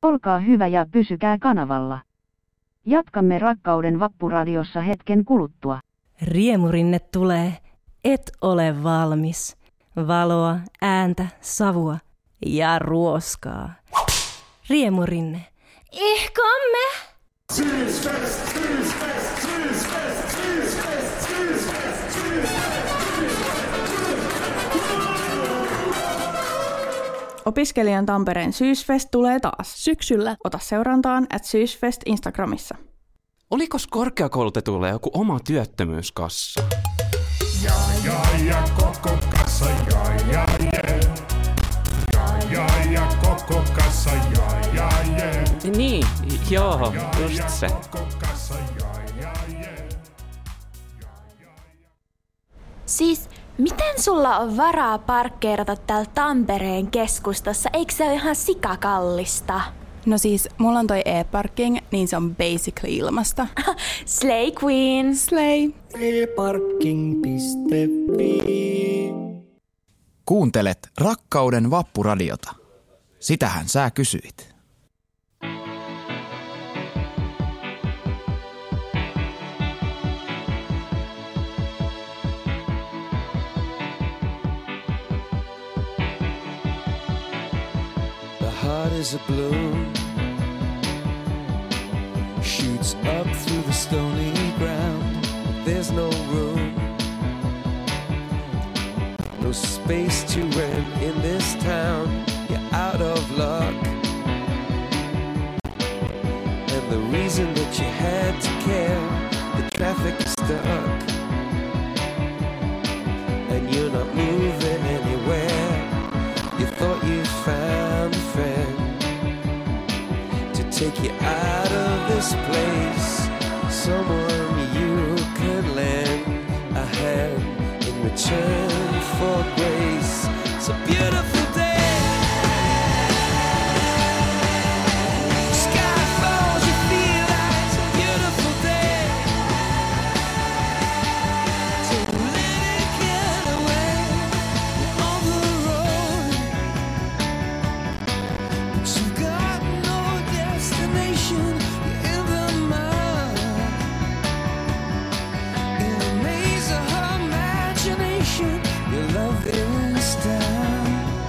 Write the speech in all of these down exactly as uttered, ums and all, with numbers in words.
Olkaa hyvä ja pysykää kanavalla. Jatkamme Rakkauden Vappuradiossa hetken kuluttua. Riemurinne tulee. Et ole valmis. Valoa, ääntä, savua ja ruoskaa. Riemurinne. Ihkomme! Syysfest, syysfest, syysfest, syysfest, syysfest, syysfest. Opiskelijan Tampereen Syysfest tulee taas. Syksyllä. Ota seurantaan at Syysfest Instagramissa. Olikos korkeakoulutetuilla joku oma työttömyyskassa? Ja, ja, ja, koko kassa, ja, ja, je. Ja, ja, ja, koko kassa, ja, ja, je. Niin, joo, just se. Koko kassa, ja, ja, je. Siis, miten sulla on varaa parkkeerata täällä Tampereen keskustassa? Eikö se ole ihan sikakallista? No siis, mulla on toi e-parking, niin se on basically ilmasta. Slay Queen! Slay! e parking piste fi Kuuntelet Rakkauden Vappuradiota. Sitähän sä kysyit. Heart is a balloon, shoots up through the stony ground. There's no room, no space to rent in this town. You're out of luck, and the reason that you had to care, the traffic is stuck, and you're not moving anywhere. You thought you found a friend to take you out of this place, someone you could lend a hand in return for grace. It's a beautiful day. Sky falls, you feel like it's a beautiful day. So let it get away on the road. You've got no destination, you're in the mud, in a maze of her imagination. Your love is down,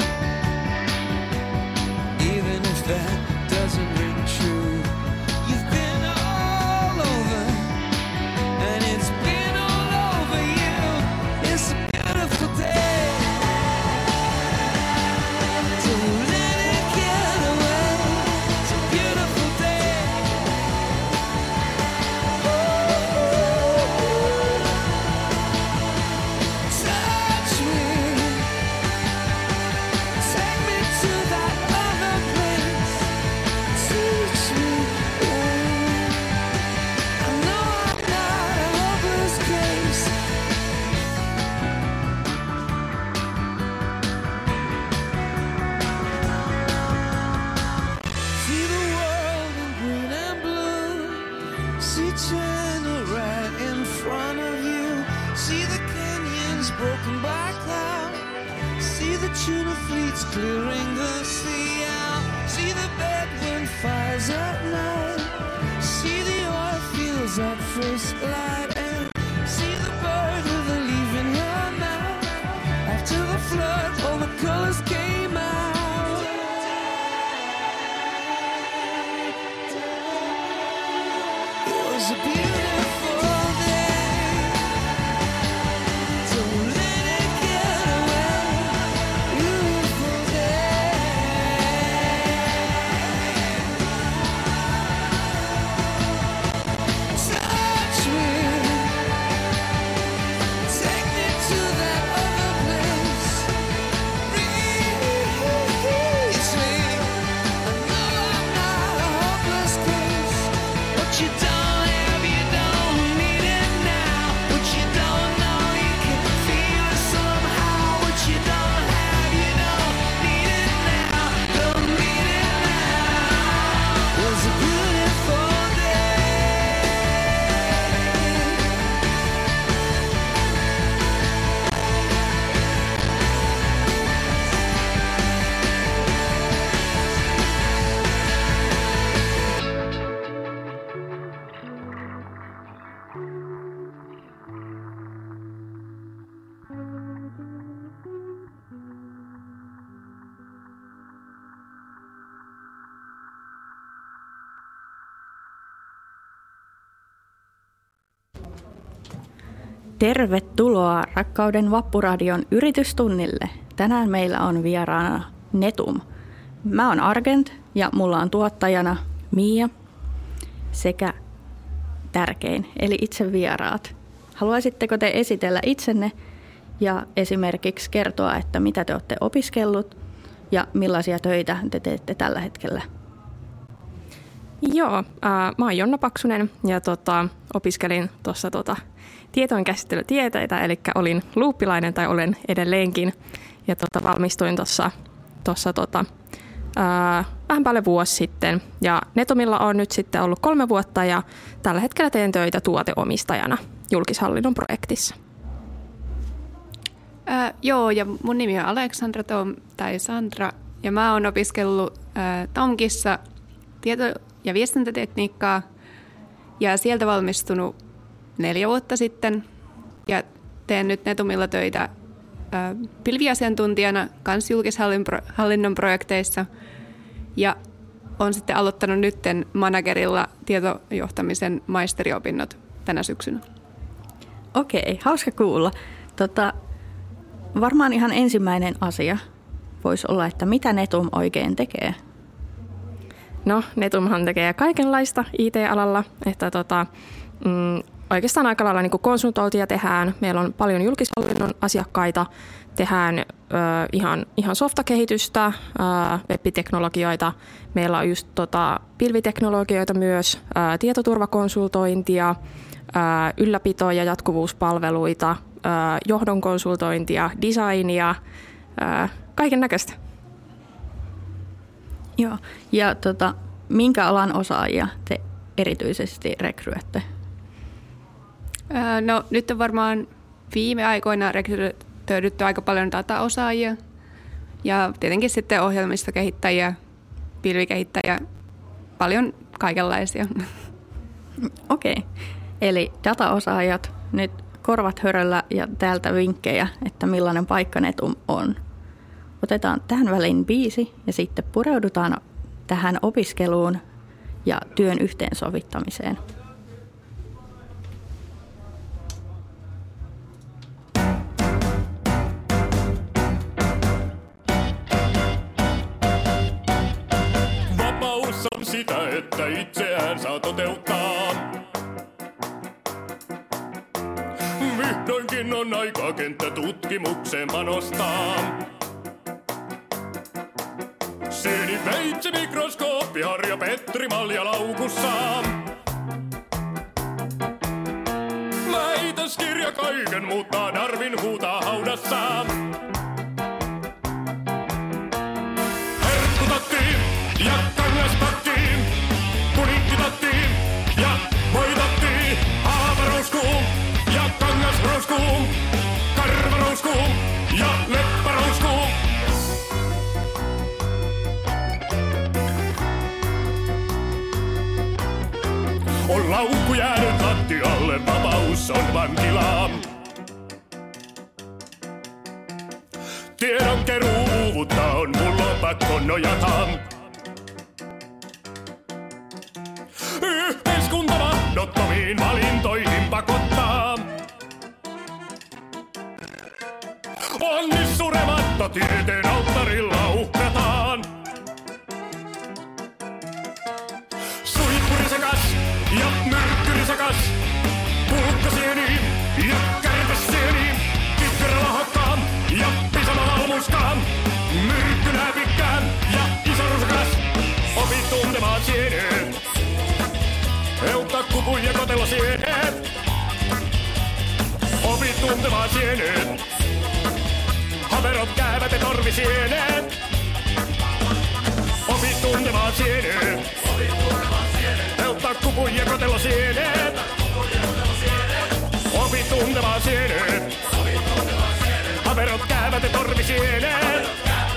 even if that doesn't ring true. You've been all over, and it's been all over you. It's a beautiful day. So let it get away. It's a beautiful day. Touch me, take me to that other place. Teach me, I know I'm not a hopeless case. See the world in green and blue. See China right in front of you. See the canyons broken by cloud. See the tuna fleets clearing the sea out. See the bedroom fires at night. See the oil fields at first light. And see the bird with a leaf in her mouth. After the flood, all the colors came out. It was a beautiful day. So let it get away. Beautiful day. Touch me, take me to that other place. Reach me. I know I'm not a hopeless case, but you don't have, you don't Tervetuloa Rakkauden Vappuradion yritystunnille. Tänään meillä on vieraana Netum. Mä oon Argent ja mulla on tuottajana Mia sekä tärkein, eli itse vieraat. Haluaisitteko te esitellä itsenne ja esimerkiksi kertoa, että mitä te olette opiskellut ja millaisia töitä te teette tällä hetkellä? Joo, äh, mä oon Jonna Paksunen ja tota, opiskelin tuossa tota, tietojenkäsittelytieteitä, eli olin luuppilainen tai olen edelleenkin ja tota, valmistuin tuossa tossa, tota, äh, vähän paljon vuosi sitten. Ja Netumilla on nyt sitten ollut kolme vuotta ja tällä hetkellä teen töitä tuoteomistajana julkishallinnon projektissa. Äh, joo, ja mun nimi on Aleksandra Tom, tai Sandra, ja mä oon opiskellut äh, Tomkissa tieto- ja viestintätekniikkaa, ja sieltä valmistunut neljä vuotta sitten, ja teen nyt Netumilla töitä äh, pilviasiantuntijana kans julkishallinnon projekteissa, ja on sitten aloittanut nytten managerilla tietojohtamisen maisteriopinnot tänä syksynä. Okei, hauska kuulla. Tota, varmaan ihan ensimmäinen asia voisi olla, että mitä Netum oikein tekee? No, Netumhan tekee kaikenlaista I T-alalla, että tota, mm, oikeastaan aika lailla niin kuin konsultointia tehdään. Meillä on paljon julkishallinnon asiakkaita, tehdään ö, ihan, ihan softakehitystä, ö, web-teknologioita. Meillä on just tota, pilviteknologioita myös, ö, tietoturvakonsultointia, ö, ylläpito- ja jatkuvuuspalveluita, ö, johdon konsultointia, designia, ö, kaiken näköistä. Joo, ja tota, minkä alan osaajia te erityisesti rekryette? No nyt on varmaan viime aikoina rekrytoiduttu aika paljon dataosaajia ja tietenkin sitten ohjelmistokehittäjiä, pilvikehittäjiä, paljon kaikenlaisia. Okei, eli dataosaajat, nyt korvat höröllä ja täältä vinkkejä, että millainen paikka Netum on. Otetaan tähän väliin biisi ja sitten pureudutaan tähän opiskeluun ja työn yhteensovittamiseen. Vapaus on sitä, että itseään saa toteuttaa. Vihdoinkin on aika kenttä tutkimukseen panostaa. Sieni, veitsi, mikroskooppi, harja, Petri, malja laukussa. Väitöskirja kaiken muuttaa, Darwin huutaa haudassa. Herkkutattiin ja kangaspattiin, punikkitattiin ja voitattiin. Haavarouskuun ja kangasrouskuun, karvarouskuun ja leppärouskuun. On laukku jäänyt lattialle, vapaus on vankilaa. Tiedon keruu uuvuttaa, on mulla on pakko nojata. Yhteiskunta mahdottomiin valintoihin pakottaa. Onnissurematta tieteen alttarilla uhrataan. Suihkurisekas ja myrkkyrisekas, pulkkasieniin ja kärpäsieniin, kikkeralla hakkaan ja pisamalla almuskaan, myrkkyläpikkään ja isorusakas, opit tuntemaan sienet, euttakku, puija, kotelo, sienet, opit tuntemaan sienet, haverot, käävät ja torvisienet, opit tuntemaan sienet. Euttakku, puija, kotelo, sienet. Opi tuntemaan sienet. Haverot, käävät ja torvisienet.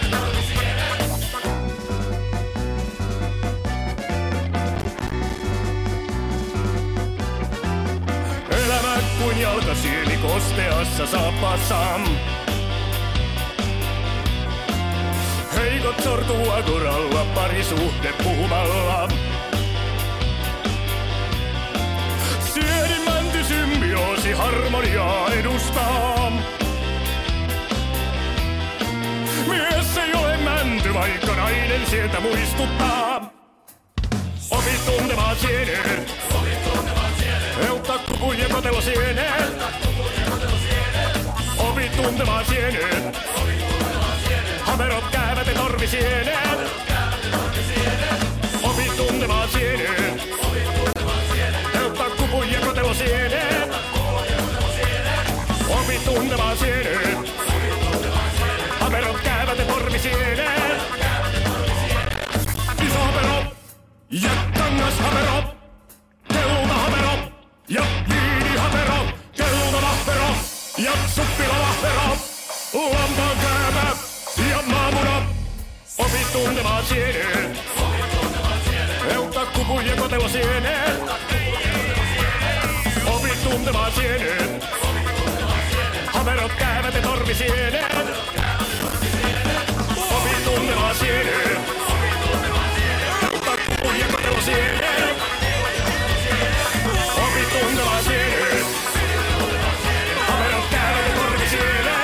Elämä kuin jalkasieni kosteassa saappaassa. Heikot sortuu agoralla, parisuhde puhumalla. Siedin mänty symbioosi harmoniaa edustaa. sieltä muistuttaa. Opi tuntemaan sienen. Euttaa kupun ja kotelo sienen. Opi tuntemaan sienen. Hamerot käyvät ja torvi sienen. Opi tuntemaan sienen. Euttaa kupun ja kotelo sienen. Opi tuntemaan sienen. Hamerot käyvät ja torvi sienen. Iso hamero ja kangas hamero. Kelta hamero ja viini hamero. Kelta vahvero ja suppila vahvero. Lampaan kääpä ja maamuna. Opi tuntemaan sienen. Euttaa kupun ja kotelo sienen. Opi tuntemaan sienen. Hamerot käyvät ja torvi sienen. Opi tuntemaan sienen. Euttaa kupun ja kotelo sienen. Opi tuntemaan sienen. Hamerot käyvät ja torvi sienen.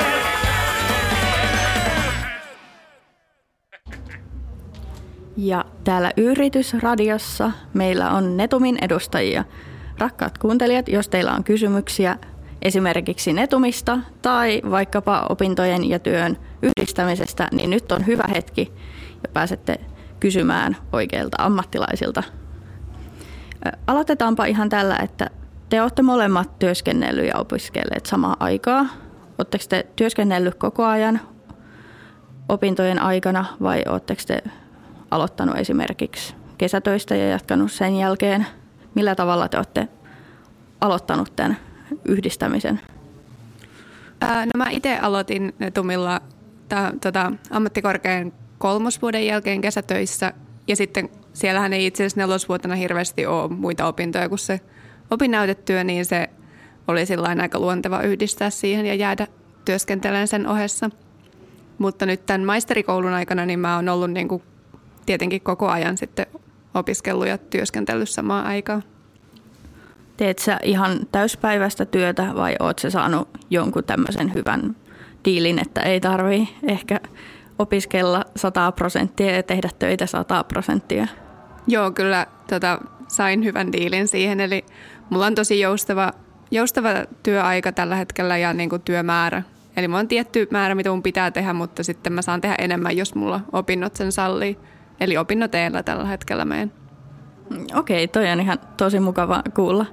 Ja täällä Yritysradiossa meillä on Netumin edustajia. Rakkaat kuuntelijat, jos teillä on kysymyksiä esimerkiksi Netumista tai vaikkapa opintojen ja työn yhdistämisestä, niin nyt on hyvä hetki ja pääsette kysymään oikeilta ammattilaisilta. Aloitetaanpa ihan tällä, että te olette molemmat työskennellyt ja opiskelleet samaan aikaa. Oletteko te työskennellyt koko ajan opintojen aikana vai oletteko te aloittanut esimerkiksi kesätöistä ja jatkanut sen jälkeen? Millä tavalla te olette aloittanut tämän yhdistämisen? Ää, no mä itse aloitin Netumilla ta, tota, ammattikorkean kolmosvuoden jälkeen kesätöissä. Ja sitten siellähän ei itse asiassa nelosvuotena hirveästi ole muita opintoja kuin se opinnäytetyö, niin se oli sillain aika luonteva yhdistää siihen ja jäädä työskentelemään sen ohessa. Mutta nyt tämän maisterikoulun aikana niin mä oon ollut niin kuin tietenkin koko ajan sitten opiskellut ja työskentellyt samaan aikaan. Teet sä ihan täyspäiväistä työtä vai oot sä saanut jonkun tämmöisen hyvän diilin, että ei tarvii ehkä opiskella sata prosenttia ja tehdä töitä sata prosenttia? Joo, kyllä tota, sain hyvän diilin siihen. Eli mulla on tosi joustava, joustava työaika tällä hetkellä ja niin kuin työmäärä. Eli mulla on tietty määrä, mitä mun pitää tehdä, mutta sitten mä saan tehdä enemmän, jos mulla opinnot sen sallii. Eli opinnot eellä tällä hetkellä meen. Okei, toi on ihan tosi mukava kuulla.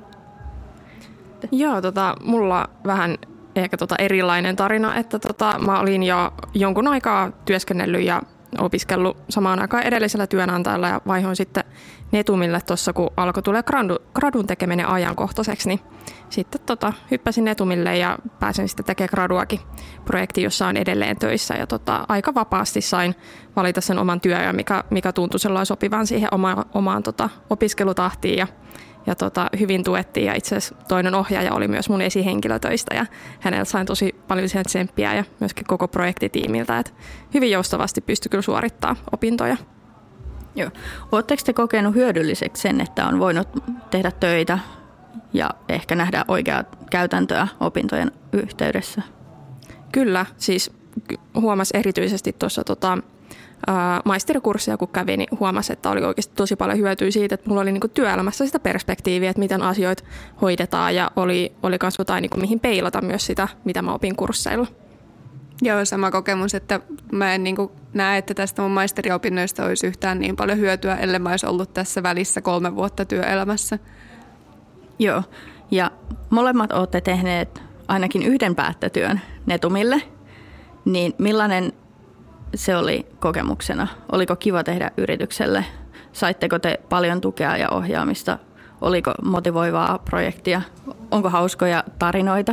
Joo, tota, mulla vähän ehkä tota erilainen tarina, että tota, mä olin jo jonkun aikaa työskennellyt ja opiskellut samaan aikaan edellisellä työnantajalla ja vaihoin sitten Netumille tuossa, kun alkoi tulla gradu, gradun tekeminen ajankohtaiseksi, niin sitten tota, hyppäsin Netumille ja pääsin sitten tekemään graduakin projekti, jossa on edelleen töissä ja tota, aika vapaasti sain valita sen oman työajan, mikä, mikä tuntui sellainen sopivan siihen oma, omaan tota, opiskelutahtiin ja Ja tota, hyvin tuettiin ja itse asiassa toinen ohjaaja oli myös mun esihenkilötöistä ja häneltä sain tosi paljon sen tsemppiä ja myöskin koko projektitiimiltä, että hyvin joustavasti pystyi kyllä suorittamaan opintoja. Joo. Oletteko te kokenut hyödylliseksi sen, että on voinut tehdä töitä ja ehkä nähdä oikeaa käytäntöä opintojen yhteydessä? Kyllä, siis huomasi erityisesti tuossa tota, maisterikurssia, kun kävin, niin huomasin, että oli oikeasti tosi paljon hyötyä siitä, että mulla oli niin kuin työelämässä sitä perspektiiviä, että miten asioita hoidetaan ja oli, oli myös jotain, niin kuin, mihin peilata myös sitä, mitä mä opin kursseilla. Joo, sama kokemus, että mä en niin kuin näe, että tästä mun maisteriopinnoista olisi yhtään niin paljon hyötyä, ellei mä olisi ollut tässä välissä kolme vuotta työelämässä. Joo, ja molemmat olette tehneet ainakin yhden päättötyön Netumille, niin millainen se oli kokemuksena? Oliko kiva tehdä yritykselle? Saitteko te paljon tukea ja ohjaamista? Oliko motivoivaa projektia? Onko hauskoja tarinoita?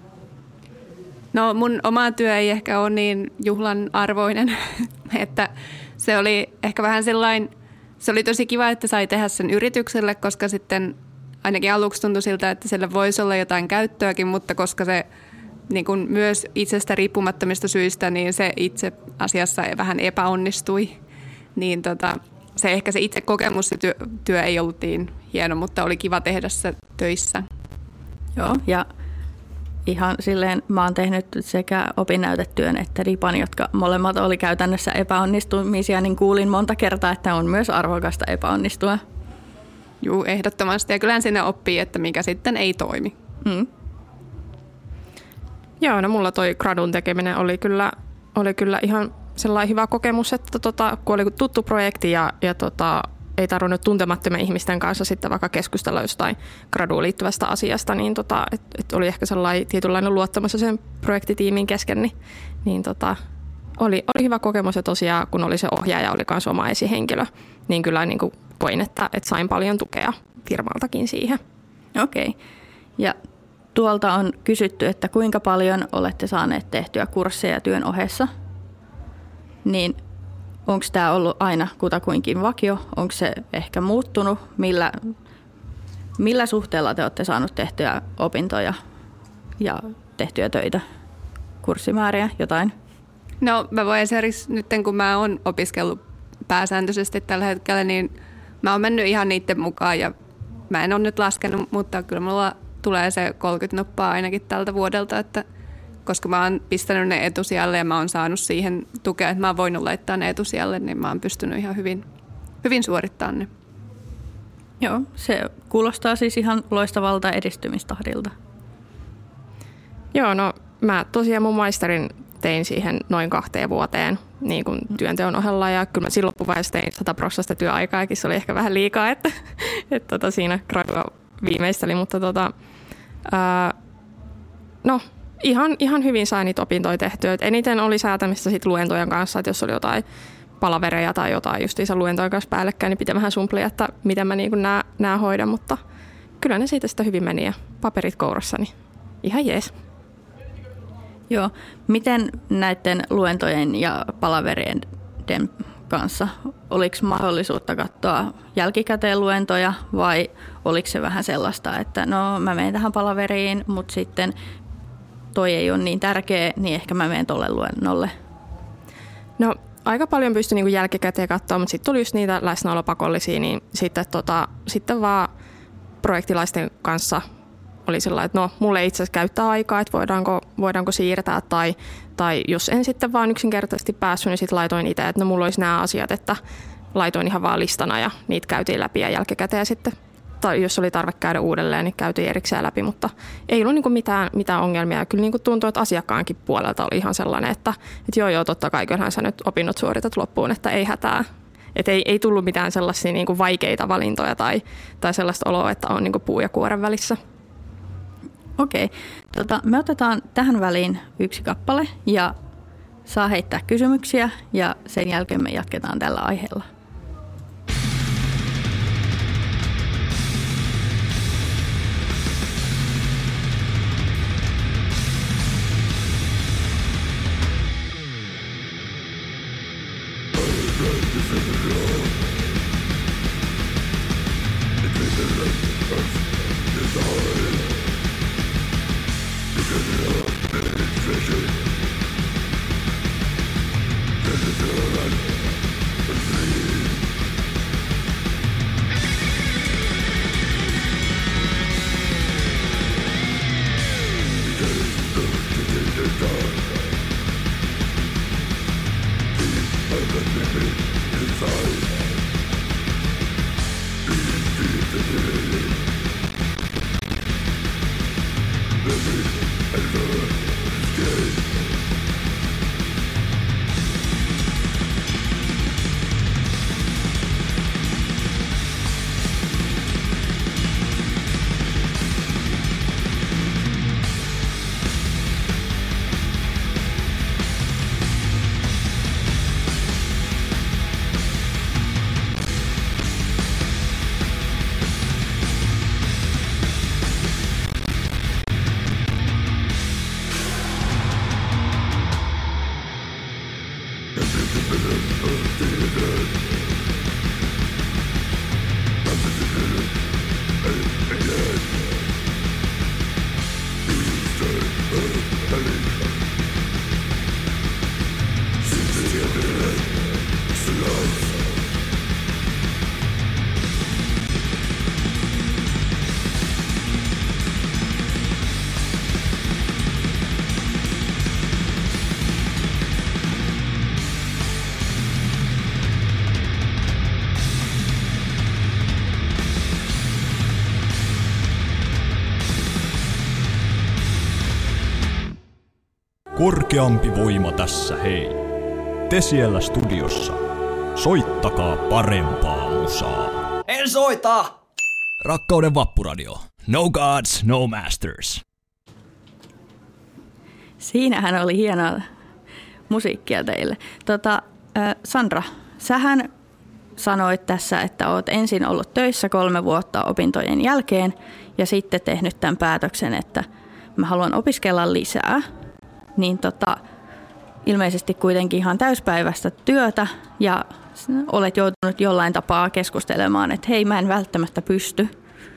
No mun oma työ ei ehkä ole niin juhlan arvoinen, että se oli ehkä vähän sellainen, se oli tosi kiva, että sai tehdä sen yritykselle, koska sitten ainakin aluksi tuntui siltä, että sillä voisi olla jotain käyttöäkin, mutta koska se niin kuin myös itsestä riippumattomista syistä, niin se itse asiassa vähän epäonnistui. Niin tota, se ehkä se itse kokemus, se työ, työ ei ollut niin hieno, mutta oli kiva tehdä se töissä. Joo, ja ihan silleen, mä oon tehnyt sekä opinnäytetyön että dipan, jotka molemmat oli käytännössä epäonnistumisia, niin kuulin monta kertaa, että on myös arvokasta epäonnistua. Juu, ehdottomasti. Ja kyllähän sinne oppii, että mikä sitten ei toimi. Mm. Joo, no mulla toi gradun tekeminen oli kyllä, oli kyllä ihan sellainen hyvä kokemus, että tota, kun oli tuttu projekti ja, ja tota, ei tarvinnut tuntemattomien ihmisten kanssa sitten vaikka keskustella jostain graduun liittyvästä asiasta, niin tota, et, et oli ehkä sellainen tietynlainen luottamus sen projektitiimin kesken, niin, niin tota, oli, oli hyvä kokemus ja tosiaan kun oli se ohjaaja, oli myös oma esihenkilö, niin kyllä niin kuin koin, että, että sain paljon tukea firmaltakin siihen. Okei. Okay. Ja tuolta on kysytty, että kuinka paljon olette saaneet tehtyä kursseja työn ohessa, niin onko tämä ollut aina kutakuinkin vakio? Onko se ehkä muuttunut? Millä, millä suhteella te olette saaneet tehtyä opintoja ja tehtyä töitä, kurssimääriä, jotain? No mä voin esimerkiksi nyt, kun mä oon opiskellut pääsääntöisesti tällä hetkellä, niin mä oon mennyt ihan niiden mukaan ja mä en ole nyt laskenut, mutta kyllä mulla tulee se kolmekymmentä noppaa ainakin tältä vuodelta, että koska mä oon pistänyt ne etusijalle ja mä oon saanut siihen tukea, että mä oon voinut laittaa ne etusijalle, niin mä oon pystynyt ihan hyvin, hyvin suorittamaan ne. Joo, se kuulostaa siis ihan loistavalta edistymistahdilta. Joo, no mä tosiaan mun maisterin tein siihen noin kahteen vuoteen niin kuin työnteon ohella ja kyllä mä silloin loppuvaiheessa tein sata prosenttia työaikaakin, se oli ehkä vähän liikaa, että, että tota siinä gradua viimeisteli, mutta tota, ää, no ihan, ihan hyvin sain niitä opintoja tehtyä. Et eniten oli säätämistä sit luentojen kanssa, että jos oli jotain palavereja tai jotain justiinsa luentojen kanssa päällekkäin, niin pitää vähän sumplia, että miten mä niin nämä, nämä hoidan, mutta kyllä ne siitä sitä hyvin meni ja paperit kourassa, niin ihan jees. Joo. Miten näiden luentojen ja palaverien kanssa, oliko mahdollisuutta katsoa jälkikäteen luentoja vai oliko se vähän sellaista, että no mä menen tähän palaveriin, mutta sitten toi ei ole niin tärkeä, niin ehkä mä menen tolle luennolle? No aika paljon pystyi niin jälkikäteen katsoa, mutta sitten tuli just niitä läsnäolopakollisia, niin sitten, tota, sitten vaan projektilaisten kanssa oli sellainen, että no mulle itse asiassa käyttää aikaa, että voidaanko, voidaanko siirtää tai, tai jos en sitten vaan yksinkertaisesti päässyt, niin sitten laitoin itse, että no mulla olisi nämä asiat, että laitoin ihan vaan listana ja niitä käytiin läpi ja jälkikäteen sitten, tai jos oli tarve käydä uudelleen, niin käytiin erikseen läpi, mutta ei ollut niin mitään, mitään ongelmia ja kyllä niin tuntui, että asiakkaankin puolelta oli ihan sellainen, että, että joo joo totta kai kyllähän sä nyt opinnot suoritat loppuun, että ei hätää. Että ei, ei tullut mitään sellaisia niin kuin vaikeita valintoja tai, tai sellaista oloa, että on niin kuin puu ja kuoren välissä. Okei. Tota, me otetaan tähän väliin yksi kappale ja saa heittää kysymyksiä ja sen jälkeen me jatketaan tällä aiheella. Treasure, Korkeampi voima tässä, hei. Te siellä studiossa. Soittakaa parempaa musaa. En soita! Rakkauden vappuradio. No gods, no masters. Siinähän oli hienoa musiikkia teille. Tota, äh, Sandra, sähän sanoit tässä, että oot ensin ollut töissä kolme vuotta opintojen jälkeen ja sitten tehnyt tämän päätöksen, että mä haluan opiskella lisää. Niin tota, ilmeisesti kuitenkin ihan täyspäiväistä työtä ja olet joutunut jollain tapaa keskustelemaan, että hei, mä en välttämättä pysty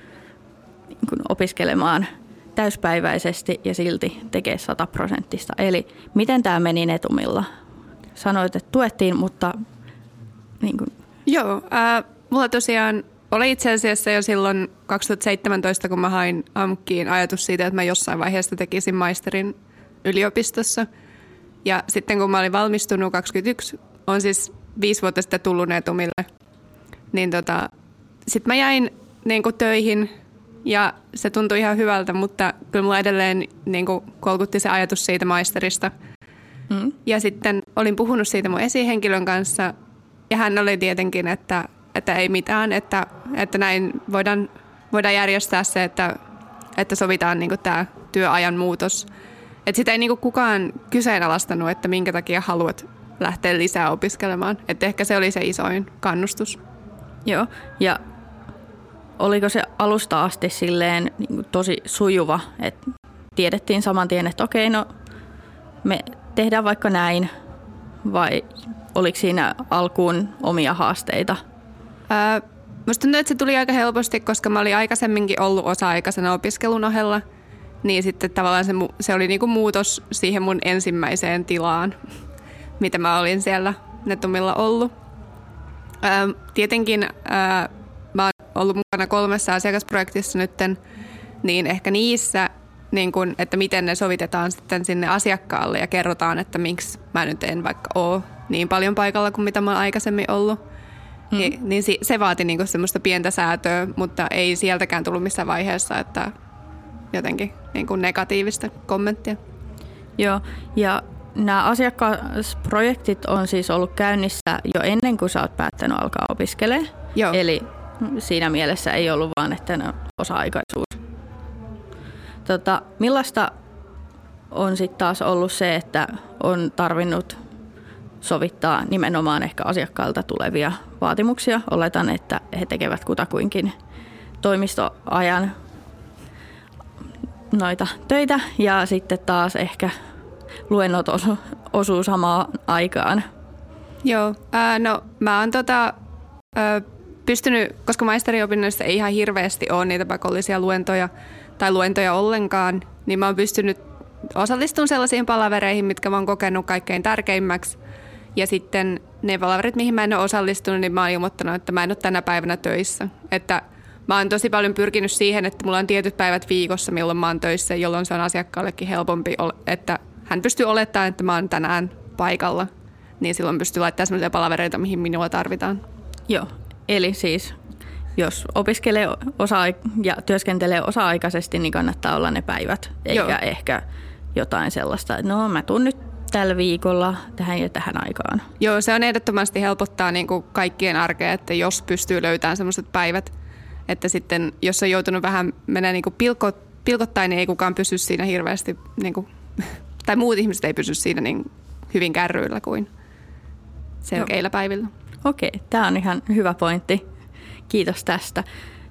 niin kuin opiskelemaan täyspäiväisesti ja silti tekee sataprosenttista. Eli miten tämä meni Netumilla? Sanoit, että tuettiin, mutta niin kuin... Joo, äh, mulla tosiaan oli itse asiassa jo silloin kaksituhattaseitsemäntoista, kun mä hain AMKiin ajatus siitä, että mä jossain vaiheessa tekisin maisterin yliopistossa. Ja sitten kun mä olin valmistunut kaksikymmentäyksi, on siis viisi vuotta sitten tullut Netumille, niin tota, sitten mä jäin niin kuin töihin ja se tuntui ihan hyvältä, mutta kyllä mulla edelleen niin kuin kolkutti se ajatus siitä maisterista. Mm. Ja sitten olin puhunut siitä mun esihenkilön kanssa ja hän oli tietenkin, että, että ei mitään, että, että näin voidaan, voidaan järjestää se, että, että sovitaan niin kuin tämä työajan muutos. Että sitä ei niin kuin kukaan kyseenalaistanut, että minkä takia haluat lähteä lisää opiskelemaan. Että ehkä se oli se isoin kannustus. Joo, ja oliko se alusta asti silleen niin kuin tosi sujuva, että tiedettiin saman tien, että okei, no me tehdään vaikka näin, vai oliko siinä alkuun omia haasteita? Ää, musta tuntuu, että se tuli aika helposti, koska mä olin aikaisemminkin ollut osa-aikaisena opiskelun ohella, niin sitten tavallaan se, se oli niinku muutos siihen mun ensimmäiseen tilaan, mitä mä olin siellä Netumilla ollut. Ää, tietenkin ää, mä oon ollut mukana kolmessa asiakasprojektissa nytten, niin ehkä niissä, niin kun, että miten ne sovitetaan sitten sinne asiakkaalle ja kerrotaan, että miksi mä nyt en vaikka ole niin paljon paikalla kuin mitä mä oon aikaisemmin ollut. Mm. Ni, niin se vaati niinku semmoista pientä säätöä, mutta ei sieltäkään tullut missään vaiheessa, että jotenkin niinku negatiivista kommenttia. Joo, ja nämä asiakasprojektit on siis ollut käynnissä jo ennen kuin sä oot päättänyt alkaa opiskelemaan. Joo. Eli siinä mielessä ei ollut vaan, että ne on osa-aikaisuus. Tota, millaista on sitten taas ollut se, että on tarvinnut sovittaa nimenomaan ehkä asiakkailta tulevia vaatimuksia? Oletan, että he tekevät kutakuinkin toimistoajan noita töitä ja sitten taas ehkä luennot osu, osuu samaan aikaan. Joo, ää, no mä oon tota, ää, pystynyt, koska maisteriopinnoissa ei ihan hirveästi ole niitä pakollisia luentoja tai luentoja ollenkaan, niin mä oon pystynyt osallistumaan sellaisiin palavereihin, mitkä mä oon kokenut kaikkein tärkeimmäksi. Ja sitten ne palaverit, mihin mä en ole osallistunut, niin mä oon ilmoittanut, että mä en ole tänä päivänä töissä. Että mä oon tosi paljon pyrkinyt siihen, että mulla on tietyt päivät viikossa, milloin mä oon töissä, jolloin se on asiakkaallekin helpompi, että hän pystyy olettamaan, että mä oon tänään paikalla. Niin silloin pystyy laittamaan sellaisia palavereita, mihin minua tarvitaan. Joo, eli siis jos opiskelee osa- ja työskentelee osa-aikaisesti, niin kannattaa olla ne päivät, eikä Joo. ehkä jotain sellaista, että no mä tuun nyt tällä viikolla tähän ja tähän aikaan. Joo, se on ehdottomasti helpottaa niin kuin kaikkien arkea, että jos pystyy löytämään sellaiset päivät, että sitten jos on joutunut vähän mennä niin kuin pilko, pilkottain, niin ei kukaan pysy siinä hirveästi, niin kuin, tai muut ihmiset ei pysy siinä niin hyvin kärryillä kuin selkeillä päivillä. Okei, tämä on ihan hyvä pointti. Kiitos tästä.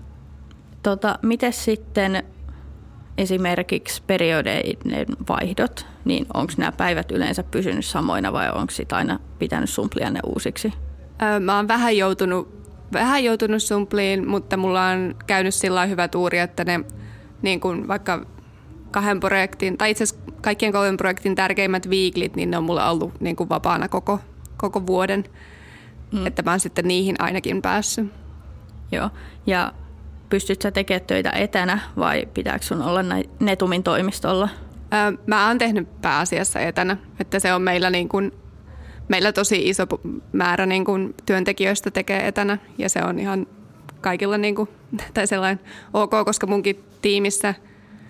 Tota, miten sitten esimerkiksi periodeiden vaihdot, niin onko nämä päivät yleensä pysynyt samoina vai onko sitä aina pitänyt sumplia ne uusiksi? Öö, mä oon vähän joutunut, vähän joutunut sumpliin, mutta mulla on käynyt sillä hyvä tuuri, että ne niin kun vaikka kahden projektin, tai itse asiassa kaikkien kolmen projektin tärkeimmät viiklit, niin ne on mulla ollut niin kun vapaana koko, koko vuoden, mm. että mä oon sitten niihin ainakin päässyt. Joo, ja pystyt sä tekemään töitä etänä vai pitääkö sun olla Netumin toimistolla? Öö, mä oon tehnyt pääasiassa etänä, että se on meillä, niin kun, meillä tosi iso määrä niin kun työntekijöistä tekee etänä ja se on ihan kaikilla niin kun, tai sellainen ok, koska munkin tiimissä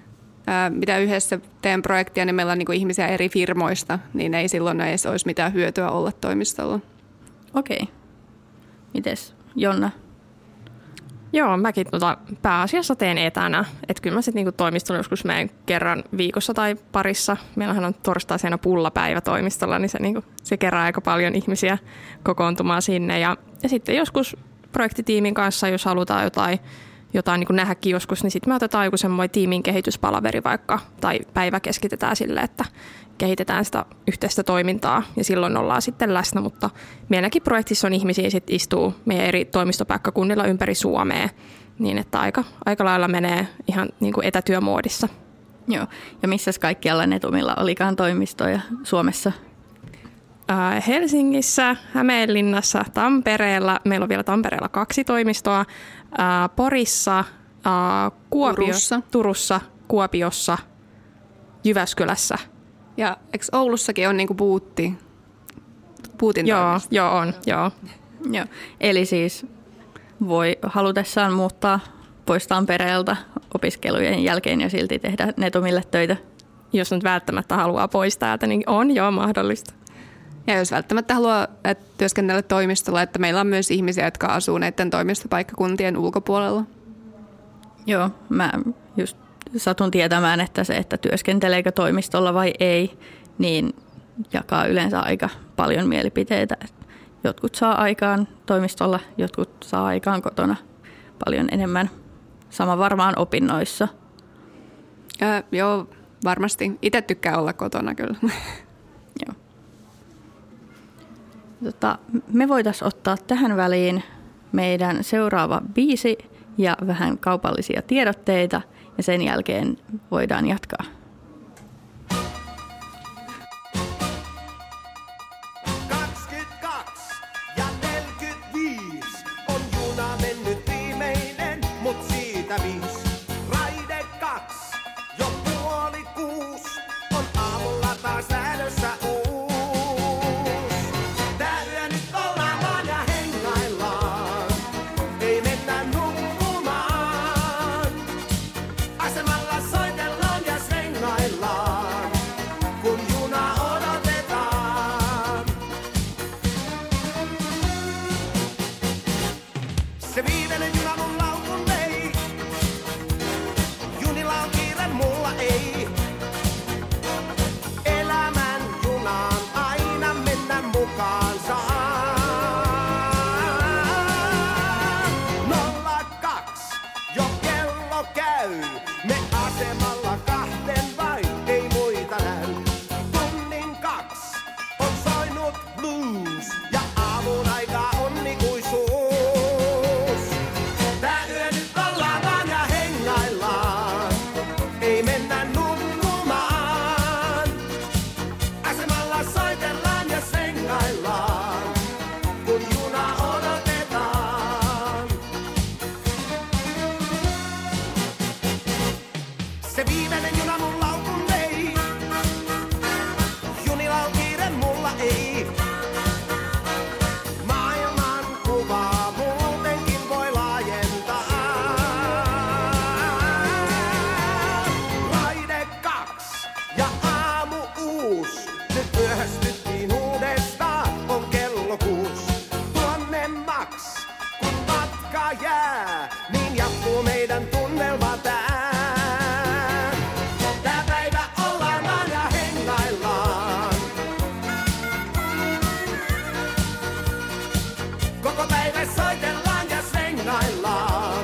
ää, mitä yhdessä teen projektia, niin meillä on niin kuin ihmisiä eri firmoista, niin ei silloin edes olisi mitään hyötyä olla toimistolla. Okei. Mites Jonna? Joo, mäkin tota, pääasiassa teen etänä. Että kyllä mä sitten niinku toimistolla joskus menen kerran viikossa tai parissa. Meillähän on torstaisin aina pullapäivä toimistolla, niin se, niinku, se kerää aika paljon ihmisiä kokoontumaan sinne. Ja, ja sitten joskus projektitiimin kanssa, jos halutaan jotain, jotain niin kuin nähdäkin joskus, niin sitten me otetaan joku semmoinen tiimin kehityspalaveri vaikka, tai päivä keskitetään sille, että kehitetään sitä yhteistä toimintaa ja silloin ollaan sitten läsnä, mutta meilläkin projektissa on ihmisiä, sit istuu meidän eri toimistopaikkakunnilla ympäri Suomea, niin että aika, aika lailla menee ihan niin kuin etätyömuodissa. Joo, ja missä kaikkialla Netumilla olikaan toimistoja Suomessa? Äh, Helsingissä, Hämeenlinnassa, Tampereella, meillä on vielä Tampereella kaksi toimistoa, äh, Porissa, äh, Kuopio, Turussa. Turussa, Kuopiossa, Jyväskylässä. Ja eikö Oulussakin on niinku Bootti? Bootin Joo, toimisto? joo on, joo. Joo. Eli siis voi halutessaan muuttaa pois Tampereelta opiskelujen jälkeen ja silti tehdä Netumille töitä. Jos nyt välttämättä haluaa pois täältä, niin on joo mahdollista. Ja jos välttämättä haluaa työskennellä toimistolla, että meillä on myös ihmisiä, jotka asuu näiden toimistopaikkakuntien ulkopuolella. Joo, mä just satun tietämään, että se, että työskenteleekö toimistolla vai ei, niin jakaa yleensä aika paljon mielipiteitä. Jotkut saa aikaan toimistolla, jotkut saa aikaan kotona paljon enemmän. Sama varmaan opinnoissa. Ja, joo, varmasti. Itse tykkää olla kotona kyllä. Joo. Tota, me voitaisiin ottaa tähän väliin meidän seuraava biisi ja vähän kaupallisia tiedotteita ja sen jälkeen voidaan jatkaa. kaksikymmentäkaksi ja neljäkymmentäviisi on juna mennyt viimeinen, mut siitä viisi. Raide kaksi, jo puoli kuusi, on aamulla taas lähdössä uus. Tää yö nyt ollaan vaan ja hengaillaan, ei mennä nukkumaan. Asemalla soitellaan ja svengaillaan, kun juna odotetaan. Se viimeinen juna mun laukun vei, junilla on kiire, mulla ei. Elämän junaan aina mennä mukaan saa. Nolla kaksi, jo kello käy, me asemalla kahden vai ei muita näy. Tunnin kaksi on soinut blues ja aamun aika onnikuisuus. Tää yö nyt ollaan vaan ja hengaillaan, ei mennä nukkumaan. Asemalla soitellaan ja sengaillaan, kun juna odotetaan. Se viimeinen juna mun laukun vei, junilla on kiire, mulla ei. Maailman kuvaa muutenkin voi laajentaa. Raide kaksi ja aamu uus, nyt myöhästyttiin uudestaan, on kello kuus. Tuonne maks, kun matka jää, niin jatkuu meidän tunnelma tää. Tää päivä ollaan vaan ja hengaillaan. Koko päivä soitellaan ja svengaillaan.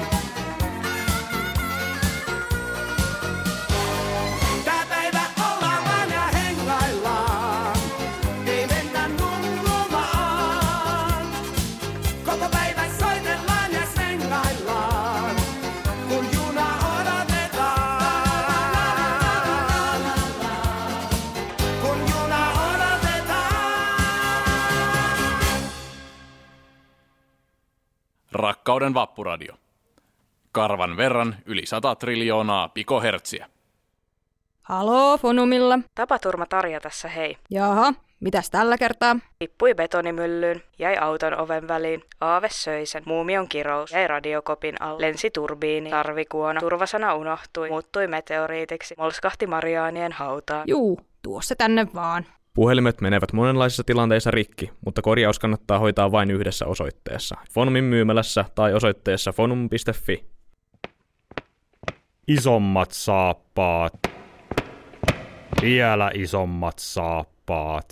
Tää päivä ollaan vaan ja hengaillaan. Ei mennä nukkumaan. Koko päivä soitellaan ja svengaillaan, kun juna odotetaan. Kun juna odotetaan. Rakkauden vappuradio. Karvan verran yli sata triljoonaa pikohertsiä. Haloo, Fonumilla. Tapaturma Tarja tässä, hei. Jaha, Mitäs tällä kertaa? Tippui betonimyllyyn, jäi auton oven väliin, aave söi sen, muumion kirous, jäi radiokopin alle, lensi turbiini, sarvikuono, turvasana unohtui, muuttui meteoriitiksi, molskahti Mariaanien hautaan. Juu, tuo se tänne vaan. Puhelimet menevät monenlaisissa tilanteissa rikki, mutta korjaus kannattaa hoitaa vain yhdessä osoitteessa. Fonumin myymälässä tai osoitteessa fonum piste fi. Isommat saappaat. Vielä isommat saappaat.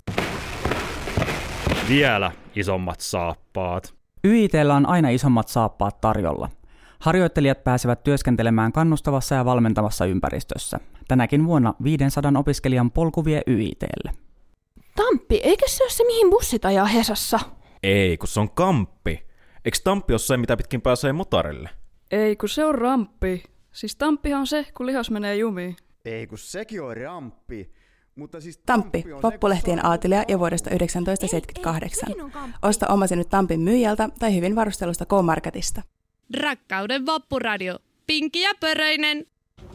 Vielä isommat saappaat. Y I T:llä on aina isommat saappaat tarjolla. Harjoittelijat pääsevät työskentelemään kannustavassa ja valmentavassa ympäristössä. Tänäkin vuonna viisisataa opiskelijan polku vie Y I T:lle. Tamppi, eikö se ole se mihin bussit ajaa Hesassa? Ei, kun se on kamppi. Eikö Tamppi ole se, mitä pitkin pääsee motorille? Ei, kun se on ramppi. Siis Tamppihan on se, kun lihas menee jumiin. Ei, kun sekin on ramppi. Mutta siis Tamppi, vappulehtien aatelija ja vuodesta tuhatyhdeksänsataaseitsemänkymmentäkahdeksan. Osta omasi nyt Tampin myyjältä tai hyvin varustelusta K-Marketista. Rakkauden vappuradio. Pinkki ja Pöröinen.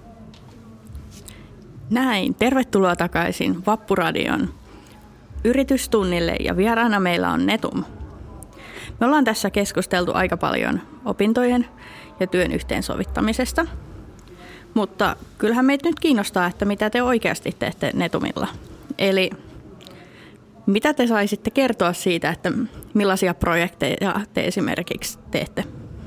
Näin, tervetuloa takaisin Vappuradion yritystunnille ja vieraana meillä on Netum. Me ollaan tässä keskusteltu aika paljon opintojen ja työn yhteensovittamisesta, mutta kyllähän meitä nyt kiinnostaa, että mitä te oikeasti teette Netumilla. Eli mitä te saisitte kertoa siitä, että millaisia projekteja te esimerkiksi teette?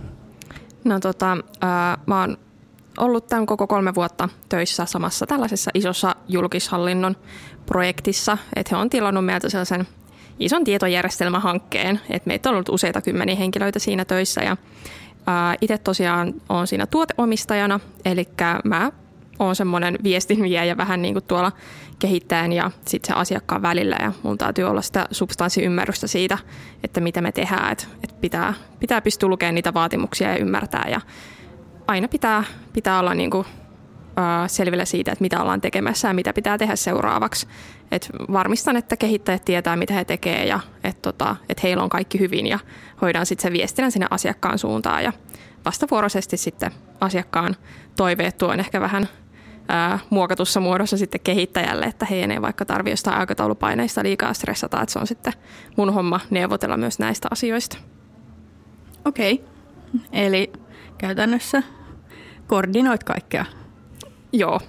No tota, ää, mä oon ollut tämän koko kolme vuotta töissä samassa tällaisessa isossa julkishallinnon projektissa, että he on tilannut meiltä sellaisen ison tietojärjestelmähankkeen, että meitä on ollut useita kymmeniä henkilöitä siinä töissä ja itse tosiaan olen siinä tuoteomistajana, eli mä oon semmoinen viestinviejä vähän niin kuin tuolla kehittäjän ja sitten se asiakkaan välillä ja mun täytyy olla sitä substanssiymmärrystä siitä, että mitä me tehdään, että, että pitää, pitää pystyä lukemaan niitä vaatimuksia ja ymmärtää ja aina pitää, pitää olla niin kuin, äh, selvillä siitä, että mitä ollaan tekemässä ja mitä pitää tehdä seuraavaksi. Et varmistan, että kehittäjät tietää, mitä he tekevät ja että tota, et heillä on kaikki hyvin ja hoidaan sitten se viestinnän sinne asiakkaan suuntaan. Ja vastavuoroisesti sitten asiakkaan toiveet tuon ehkä vähän ää, muokatussa muodossa sitten kehittäjälle, että heidän ei vaikka tarvitse jostain aikataulupaineista liikaa stressata, että se on sitten mun homma neuvotella myös näistä asioista. Okei, eli käytännössä koordinoit kaikkea. Joo.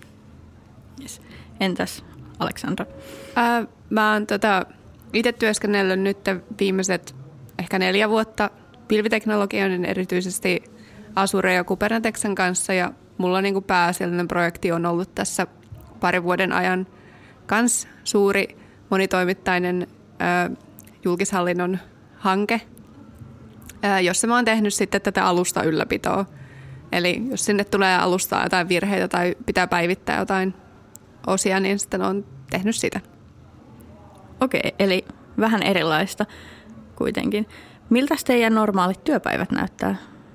Yes. Entäs Aleksandra? Ää, mä oon tota, itse työskennellyt nyt viimeiset ehkä neljä vuotta pilviteknologian, erityisesti Azure ja Kubernetesen kanssa. Ja mulla niin kuin pääasiallinen projekti on ollut tässä parin vuoden ajan kans suuri monitoimittainen ää, julkishallinnon hanke, ää, jossa mä oon tehnyt sitten tätä alusta ylläpitoa. Eli jos sinne tulee alustaa jotain virheitä tai pitää päivittää jotain osia, niin sitten on tehnyt sitä. Okei, eli vähän erilaista kuitenkin. Miltä teidän normaalit työpäivät näyttää?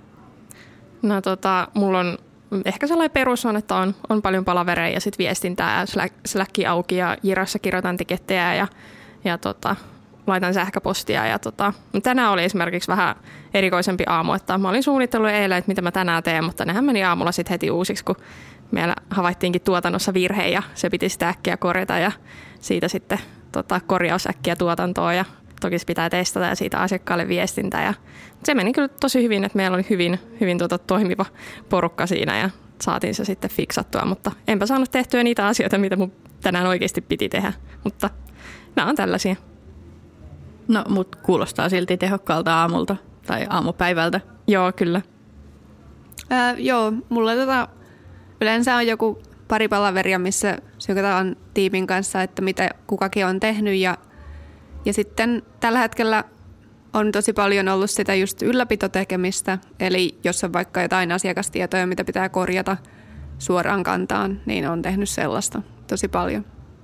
No tota, mulla on ehkä sellainen perus on, että on, on paljon palavereja ja sitten viestintää ja Slack, Slacki auki ja Jirassa kirjoitan tikettejä ja, ja tota, laitan sähköpostia. Ja tota, tänään oli esimerkiksi vähän erikoisempi aamu, että mä olin suunnitellut eilen, että mitä mä tänään teen, mutta nehän meni aamulla sitten heti uusiksi, kun meillä havaittiinkin tuotannossa virhe ja se piti sitä äkkiä korjata ja siitä sitten tota, korjaus äkkiä tuotantoon ja toki se pitää testata ja siitä asiakkaalle viestintä. Ja se meni kyllä tosi hyvin, että meillä oli hyvin, hyvin tuota, toimiva porukka siinä ja saatiin se sitten fiksattua, mutta enpä saanut tehtyä niitä asioita, mitä mun tänään oikeasti piti tehdä, mutta nämä on tällaisia. No, mutta kuulostaa silti tehokkaalta aamulta tai aamupäivältä. Joo, kyllä. Ää, joo, mulla tota, yleensä on joku pari palaveria, missä synkätään tiimin kanssa, että mitä kukakin on tehnyt. Ja, ja sitten tällä hetkellä on tosi paljon ollut sitä just ylläpitotekemistä. Eli jos on vaikka jotain asiakastietoja, mitä pitää korjata suoraan kantaan, niin on tehnyt sellaista tosi paljon.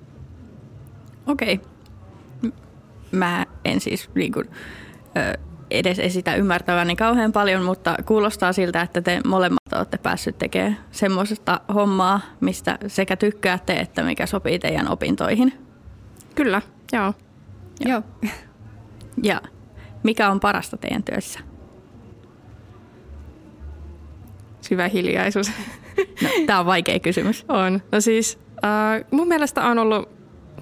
Okei. Mä en siis niin kuin, ö, edes esitä ymmärtäväni kauhean paljon, mutta kuulostaa siltä, että te molemmat olette päässyt tekemään semmoista hommaa, mistä sekä tykkäätte, että mikä sopii teidän opintoihin. Kyllä, joo. Joo. Ja mikä on parasta teidän työssä? Syvä hiljaisuus. No, tää on vaikea kysymys. On. No siis äh, mun mielestä on ollut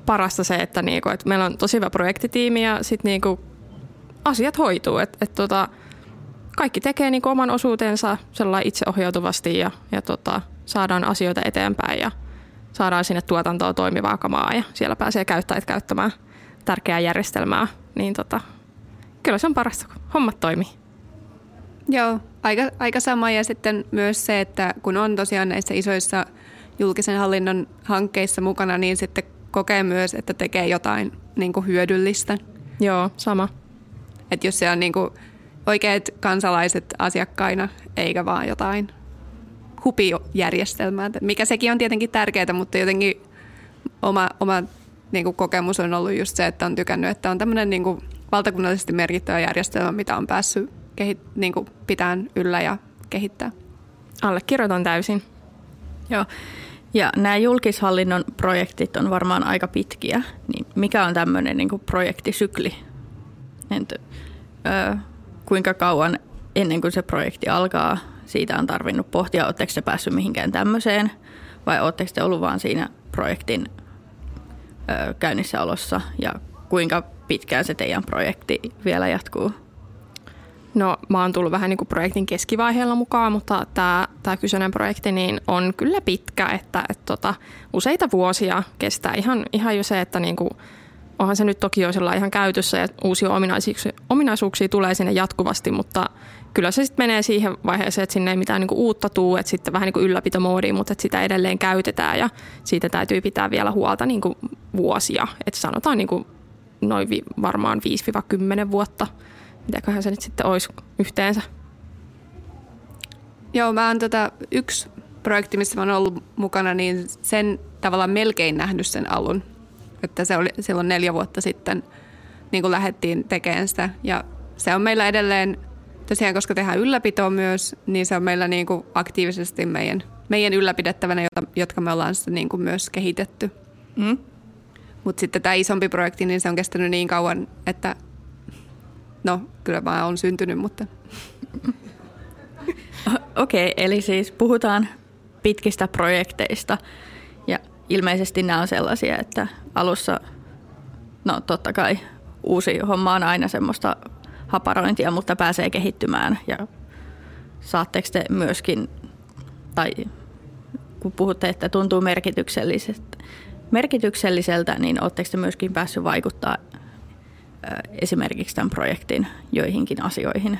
parasta se, että, niinku, että meillä on tosi hyvä projektitiimi ja sit niinku asiat hoituu. Et, et tota, kaikki tekee niinku oman osuutensa sellainen itseohjautuvasti ja, ja tota, saadaan asioita eteenpäin ja saadaan sinne tuotantoon toimivaa kamaa ja siellä pääsee käyttäjät käyttämään tärkeää järjestelmää. Niin tota, kyllä se on parasta, kun hommat toimii. Joo, aika, aika sama ja sitten myös se, että kun on tosiaan näissä isoissa julkisen hallinnon hankkeissa mukana, niin sitten kokee myös, että tekee jotain niin kuin hyödyllistä. Joo, sama. Että jos se on niin kuin oikeat kansalaiset asiakkaina, eikä vaan jotain hupijärjestelmää, mikä sekin on tietenkin tärkeää, mutta jotenkin oma, oma niin kuin kokemus on ollut just se, että on tykännyt, että on tämmöinen niin kuin valtakunnallisesti merkittävä järjestelmä, mitä on päässyt kehit- niin kuin pitämään yllä ja kehittää. Allekirjoitan täysin. Joo. Ja nämä julkishallinnon projektit on varmaan aika pitkiä. Niin mikä on tämmöinen niin kuin projektisykli? Entä, ö, kuinka kauan ennen kuin se projekti alkaa? Siitä on tarvinnut pohtia, oletteko te päässyt mihinkään tämmöiseen vai oletteko te ollut vaan siinä projektin ö, käynnissäolossa ja kuinka pitkään se teidän projekti vielä jatkuu? No mä oon tullut vähän niin kuin projektin keskivaiheella mukaan, mutta tämä, tämä kyseinen projekti niin on kyllä pitkä, että, että tota, useita vuosia kestää. Ihan, ihan jo se, että niin kuin, onhan se nyt toki jo ihan käytössä ja uusia ominaisuuksia, ominaisuuksia tulee sinne jatkuvasti, mutta kyllä se sitten menee siihen vaiheeseen, että sinne ei mitään niin kuin uutta tuu, että sitten vähän niin kuin ylläpitomoodiin, mutta että sitä edelleen käytetään ja siitä täytyy pitää vielä huolta niin kuin vuosia. Että sanotaan niin kuin noin vi, varmaan viisi kymmenen vuotta. Mitäköhän se nyt sitten olisi yhteensä? Joo, mä oon tota, yksi projekti, missä mä oon ollut mukana, niin sen tavallaan melkein nähnyt sen alun. Että se oli silloin neljä vuotta sitten, niin kun lähdettiin tekemään sitä. Ja se on meillä edelleen, tosiaan koska tehdään ylläpitoa myös, niin se on meillä niin kuin aktiivisesti meidän, meidän ylläpidettävänä, jotka me ollaan sitä niin kuin myös kehitetty. Mm. Mutta sitten tämä isompi projekti, niin se on kestänyt niin kauan, että no, kyllä mä oon syntynyt, mutta... Okei, okay, eli siis puhutaan pitkistä projekteista ja ilmeisesti nämä on sellaisia, että alussa, no totta kai uusi homma on aina semmoista haparointia, mutta pääsee kehittymään ja saatteko te myöskin, tai kun puhutte, että tuntuu merkitykselliseltä, merkitykselliseltä niin ootteko te myöskin päässyt vaikuttaa esimerkiksi tämän projektin joihinkin asioihin?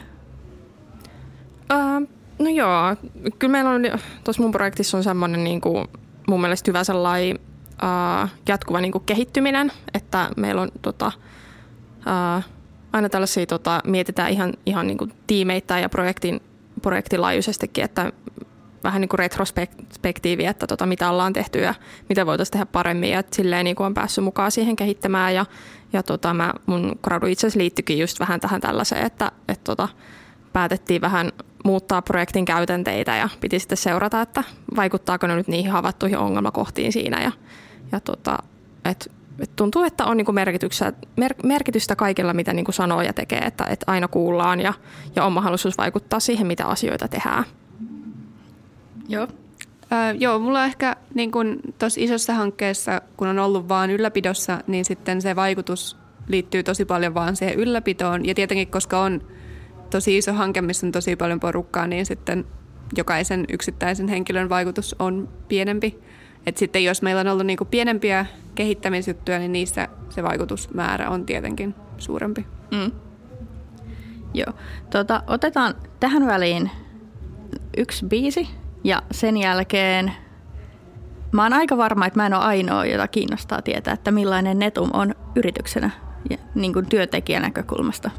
Uh, no joo, kyllä meillä on, tuossa mun projektissa on semmoinen niin kuin, mun mielestä hyvä sellainen uh, jatkuva niin kuin kehittyminen, että meillä on tota, uh, aina tällaisia, tota, mietitään ihan, ihan niin kuin tiimeittäin ja projektin, projektilaajuisestikin, että vähän niin kuin retrospektiiviä, että tota, mitä ollaan tehty ja mitä voitaisiin tehdä paremmin. Ja silleen niin kuin on päässyt mukaan siihen kehittämään. Ja, ja tota, mä, mun gradu itse asiassa liittyikin just vähän tähän tällaiseen, että et, tota, päätettiin vähän muuttaa projektin käytänteitä ja piti sitten seurata, että vaikuttaako ne nyt niihin havaittuihin ongelmakohtiin siinä. Ja, ja tota, et, et tuntuu, että on niin kuin merkitystä, mer, merkitystä kaikilla, mitä niin kuin sanoo ja tekee, että et aina kuullaan ja, ja on mahdollisuus vaikuttaa siihen, mitä asioita tehdään. Joo. Äh, joo, mulla on ehkä niin kun tuossa isossa hankkeessa, kun on ollut vaan ylläpidossa, niin sitten se vaikutus liittyy tosi paljon vaan siihen ylläpitoon. Ja tietenkin, koska on tosi iso hanke, missä on tosi paljon porukkaa, niin sitten jokaisen yksittäisen henkilön vaikutus on pienempi. Et sitten jos meillä on ollut niin kun pienempiä kehittämisjuttuja, niin niissä se vaikutusmäärä on tietenkin suurempi. Mm. Joo. Tota, otetaan tähän väliin yksi biisi. Ja sen jälkeen mä oon aika varma, että mä en ole ainoa, jota kiinnostaa tietää, että millainen Netum on yrityksenä ja niin kuin työntekijän näkökulmasta.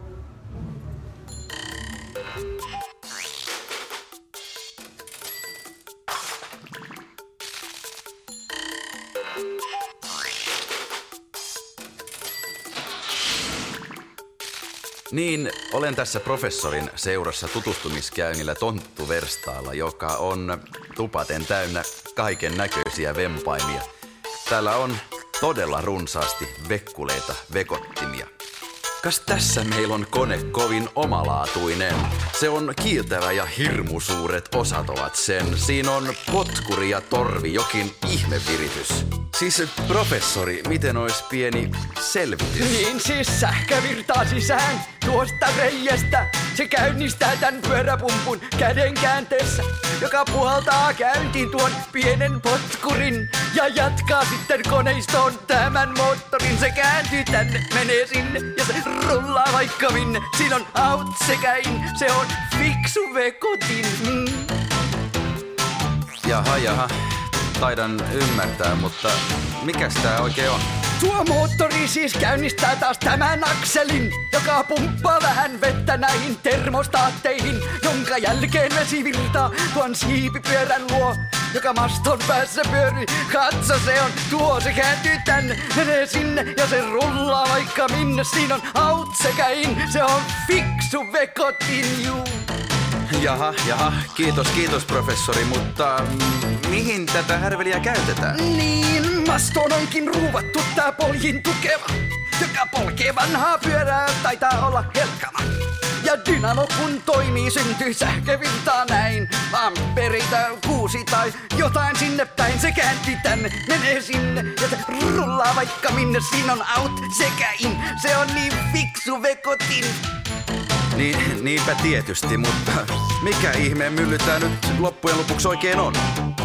Niin, olen tässä professorin seurassa tutustumiskäynnillä Tonttuverstaalla, joka on tupaten täynnä kaiken näköisiä vempaimia. Täällä on todella runsaasti vekkuleita vekottimia. kas tässä meillä on kone kovin omalaatuinen. Se on kiiltävä ja hirmusuuret osat ovat sen. Siinä on potkuri ja torvi, jokin ihmeviritys. Siis professori, miten ois pieni selvitys? Niin siis sähkö virtaa sisään tuosta reiästä. Se käynnistää tän pyöräpumpun käden käänteessä, joka puhaltaa käyntiin tuon pienen potkurin ja jatkaa sitten koneistoon tämän moottorin. Se kääntyy tänne, menee sinne ja se rullaa vaikka minne. Siinä on out sekä in, se on fiksu vekotin. Mm. Jaha, jaha. Taidan ymmärtää, mutta mikäs tää oikein on? Tuo moottori siis käynnistää taas tämän akselin, joka pumppaa vähän vettä näihin termostaatteihin, jonka jälkeen vesi virtaa tuon siipipyörän luo, joka maston päässä pyörii. Katso, se on tuo, se kääntyy tänne, menee sinne ja se rullaa vaikka minne. Siinä on out sekä in, se on fiksu vekotin, juu. Jaha, jaha, kiitos, kiitos professori, mutta mm, mihin tätä härveliä käytetään? Niin, mastoon onkin ruuvattu tää poljin tukeva, joka polkee vanhaa pyörää, taitaa olla helkama. Ja dynamo kun toimii, syntyy sähkövirtaa näin. Amperita kuusi tai jotain sinne päin, se kääntyy tänne, menee sinne ja se rullaa vaikka minne. Siinä on out sekä in, se on niin fiksu vekotin. Niin, niinpä tietysti, mutta mikä ihmeen mylly tää nyt loppujen lopuksi oikein on?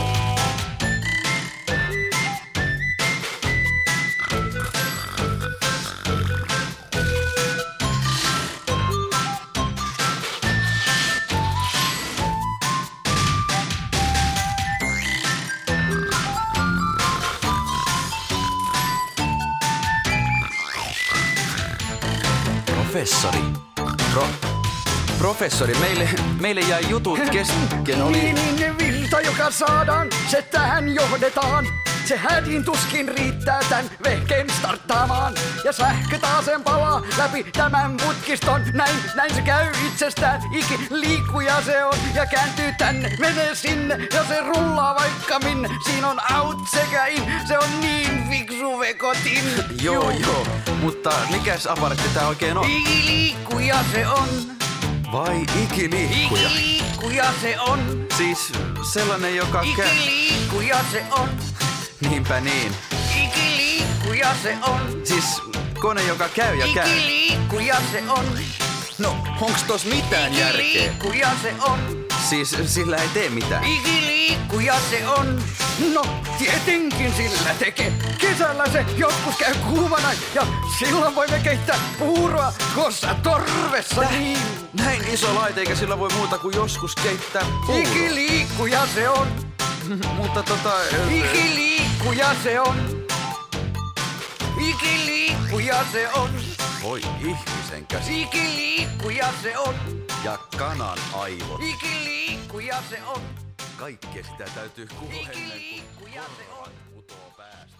Professori. Pro... Professori, meille, meille jäi jutut kesken, oli... Niin, niin, virta, joka saadaan, se tähän johdetaan. Se hädin tuskin riittää tän vehkeen starttaamaan. Ja sähkö taasen palaa läpi tämän putkiston. Näin, näin se käy itsestään, iki liikkuja se on. Ja kääntyy tänne, menee sinne ja se rullaa vaikka minne. Siinä on out sekä in, se on niin fiksu vekotin. Joo, joo, mutta mikäs aparatti tää oikein on? Ikiliikkuja se on. Vai ikiliikkuja? Ikiliikkuja se on. Siis sellainen, joka... Ikiliikkuja se on. Niinpä niin. Ikiliikkuja se on. Siis kone, joka käy ja käy. Ikiliikkuja se on. No, onks tos mitään järkeä? Ikiliikkuja se on. Siis sillä ei tee mitään. Ikiliikkuja se on. No, tietenkin sillä tekee. Kesällä se joskus käy kuumana ja silloin voimme keittää puuroa kossa torvessa. Nä, niin. Näin iso laite, eikä sillä voi muuta kuin joskus keittää puuroa. Ikiliikkuja se on. Mutta tota... Ikiliikkuja se on. Ikiliikkuja se on. Voi ihmisen käsi. Ikiliikkuja se on. Ja kanan aivot. Ikiliikkuja se on. Kaikkea sitä täytyy kuulla ennen kuin korvat putoo päästä.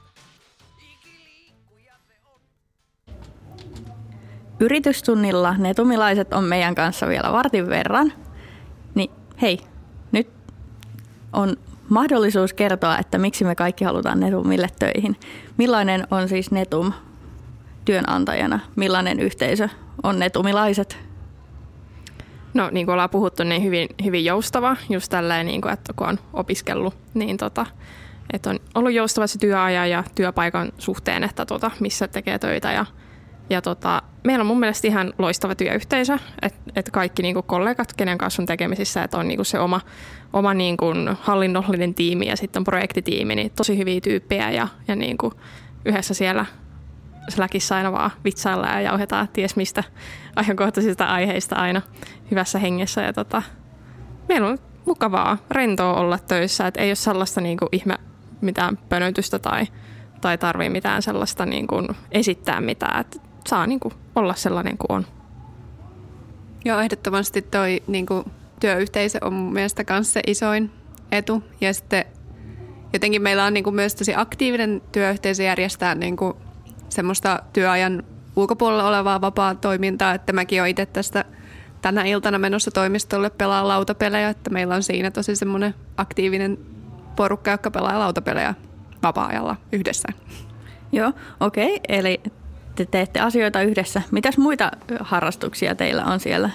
Yritystunnilla netumilaiset on meidän kanssa vielä vartin verran. Niin hei, nyt on mahdollisuus kertoa, että miksi me kaikki halutaan Netumille töihin. Millainen on siis Netum työnantajana? Millainen yhteisö on netumilaiset? No niin kuin ollaan puhuttu, niin hyvin, hyvin joustava, just tälleen, niin kuin, että kun on opiskellut, niin tota, että on ollut joustava se työajan ja työpaikan suhteen, että tota, missä tekee töitä. Ja, ja tota, meillä on mun mielestä ihan loistava työyhteisö, että, että kaikki niin kuin kollegat, kenen kanssa on tekemisissä, että on niin kuin se oma, oma niin kuin hallinnollinen tiimi ja sitten projektitiimi, niin tosi hyviä tyyppejä ja, ja niin kuin yhdessä siellä Slackissa aina vaan vitsaillaan ja jauhetaan ties mistä ajankohtaisista aiheista aina hyvässä hengessä. Ja tota, meillä on mukavaa, rentoa olla töissä, että ei ole sellaista niin kuin ihme mitään pönötystä tai, tai tarvii mitään sellaista niin kuin esittää mitään, että saa niin kuin olla sellainen kuin on. Joo, ehdottomasti toi niin kuin työyhteisö on mun mielestä myös se isoin etu. Ja sitten jotenkin meillä on niin kuin myös tosi aktiivinen työyhteisö järjestää niin kuin semmoista työajan ulkopuolella olevaa vapaa toimintaa, että mäkin olen itse tästä tänä iltana menossa toimistolle pelaa lautapelejä, että meillä on siinä tosi semmoinen aktiivinen porukka, joka pelaa lautapelejä vapaa-ajalla yhdessä. Joo, okei. Okay. Eli te teette asioita yhdessä. Mitäs muita harrastuksia teillä on siellä?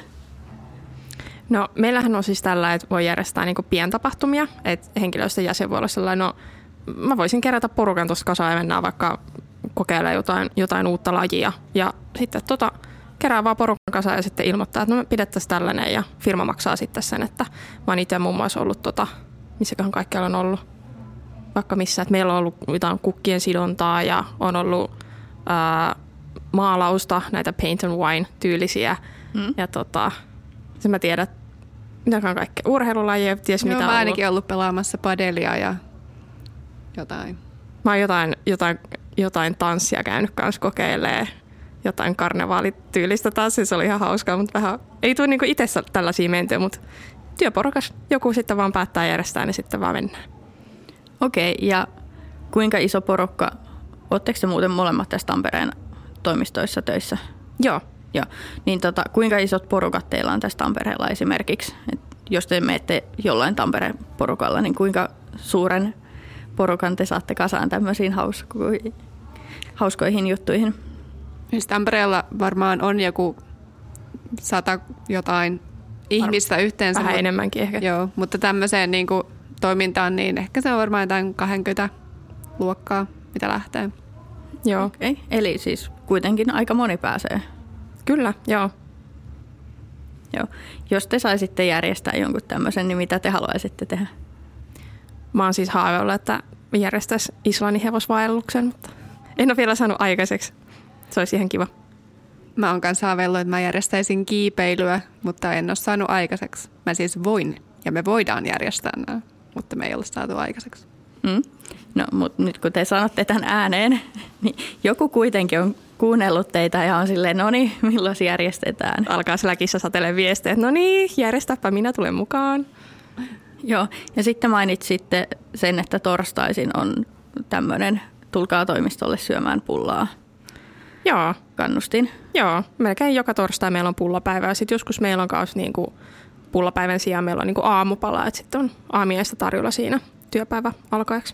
No meillähän on siis tällä, että voi järjestää niinku pientapahtumia, että henkilöstön jäsen voi olla sellainen, no mä voisin kerätä porukan tuossa kasaan ja mennään vaikka kokeilemaan jotain, jotain uutta lajia. Ja sitten tota, kerää vaan porukan kasaan ja sitten ilmoittaa, että no me pidettäisiin tällainen ja firma maksaa sitten sen, että mä oon itse muun muassa ollut, tota, missäköhän kaikkialla on ollut, vaikka missä, että meillä on ollut jotain kukkien sidontaa ja on ollut ää, maalausta, näitä paint and wine tyylisiä mm. ja tota, sen mä tiedän, mitäkään kaikkea urheilulajia, ties Joo, mitä mä on ainakin ollut. ollut pelaamassa padelia ja jotain. Mä oon jotain, jotain, jotain tanssia käynyt kanssa kokeilemaan, jotain karnevaalityylistä tanssia, se oli ihan hauskaa, mutta vähän ei tule niinku itse tällaisia mentyä, mutta työporukas joku sitten vaan päättää järjestää, niin sitten vaan mennään. Okei, ja kuinka iso porukka, ootteko te muuten molemmat tässä Tampereen toimistoissa töissä? Joo. Joo. Niin tota, kuinka isot porukat teillä on tässä Tampereella esimerkiksi? Et jos te menette jollain Tampereen porukalla, niin kuinka suuren porukan te saatte kasaan tämmöisiin hauskoihin, hauskoihin juttuihin? Siis Tampereella varmaan on joku sata jotain ihmistä Var- yhteensä. Vähän enemmänkin ehkä. Joo, mutta tämmöiseen niin kuin toimintaan, niin ehkä se on varmaan jotain kaksikymmentä luokkaa, mitä lähtee. Joo. Okay. Eli siis kuitenkin aika moni pääsee. Kyllä, joo. Joo. Jos te saisitte järjestää jonkun tämmöisen, niin mitä te haluaisitte tehdä? Mä oon siis haaveillut, että järjestäisi Islannin hevosvaelluksen, mutta en ole vielä saanut aikaiseksi. Se olisi ihan kiva. Mä oon kanssa haaveillut, että mä järjestäisin kiipeilyä, mutta en ole saanut aikaiseksi. Mä siis voin ja me voidaan järjestää nämä, mutta me ei ole saatu aikaiseksi. Mm. No, mutta nyt kun te sanotte tämän ääneen, niin joku kuitenkin on kuunnellut teitä ja on silleen, no niin, milloin se järjestetään? Alkaa Slackissa satella viestejä, että no niin, järjestäpä, minä tulen mukaan. Joo, ja sitten mainitsitte sen, että torstaisin on tämmöinen tulkaa toimistolle syömään pullaa. Joo. Kannustin. Joo, melkein joka torstai meillä on pullapäivä ja sitten joskus meillä on myös niinku pullapäivän sijaan meillä on niinku aamupala, että sitten on aamiaista tarjolla siinä työpäivä alkajaksi.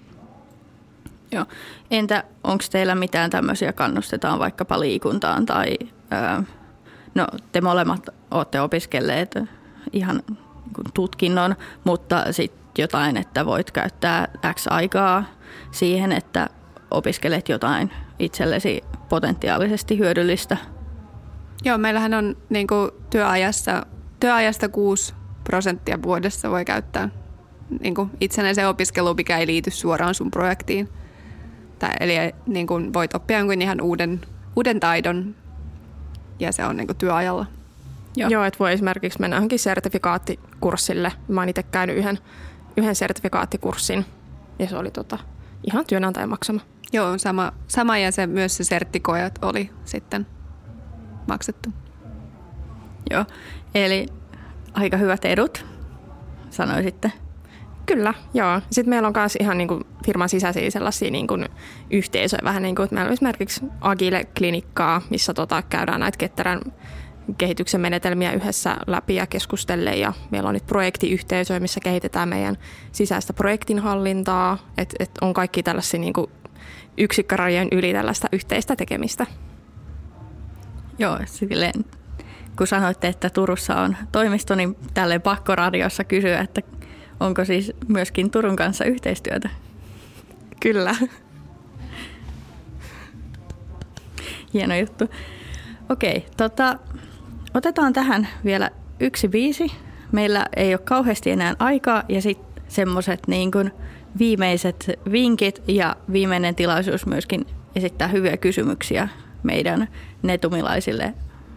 Joo. Entä onko teillä mitään tämmöisiä kannustetaan vaikkapa liikuntaan tai ää, no te molemmat olette opiskelleet ihan tutkinnon, mutta sitten jotain, että voit käyttää X aikaa siihen, että opiskelet jotain itsellesi potentiaalisesti hyödyllistä. Joo, meillähän on niin kuin työajassa, työajasta kuusi prosenttia vuodessa voi käyttää niin kuin itsenäisen opiskeluun, mikä ei liity suoraan sun projektiin. Tai, eli niin kuin voit oppia jonkun ihan uuden, uuden taidon ja se on niin kuin työajalla. Joo, Joo että voi esimerkiksi mennä johonkin sertifikaattikurssille. Mä oon itse käynyt yhden, yhden sertifikaattikurssin ja se oli tota, ihan työnantajan maksama. Joo, sama, sama ja se, myös se serttikoajat oli sitten maksettu. Joo, eli aika hyvät edut, sanoisitte. Kyllä, joo. Sitten meillä on myös ihan niin kuin firman sisäisiä sellaisia niin kuin yhteisöjä, vähän niin kuin, että meillä on esimerkiksi Agile-klinikkaa, missä tota, käydään näitä ketterän kehityksen menetelmiä yhdessä läpi ja keskustellen. Ja meillä on nyt projektiyhteisöjä, missä kehitetään meidän sisäistä projektinhallintaa, että et on kaikki tällaisia niin kuin yksikkörajojen yli tällaista yhteistä tekemistä. Joo, silleen, kun sanoitte, että Turussa on toimisto, niin tälleen pakkoradiossa kysyä, että onko siis myöskin Turun kanssa yhteistyötä? Kyllä. Hieno juttu. Okei, tota, otetaan tähän vielä yksi biisi. Meillä ei ole kauheasti enää aikaa ja sitten semmoiset niin kuin viimeiset vinkit ja viimeinen tilaisuus myöskin esittää hyviä kysymyksiä meidän netumilaisille.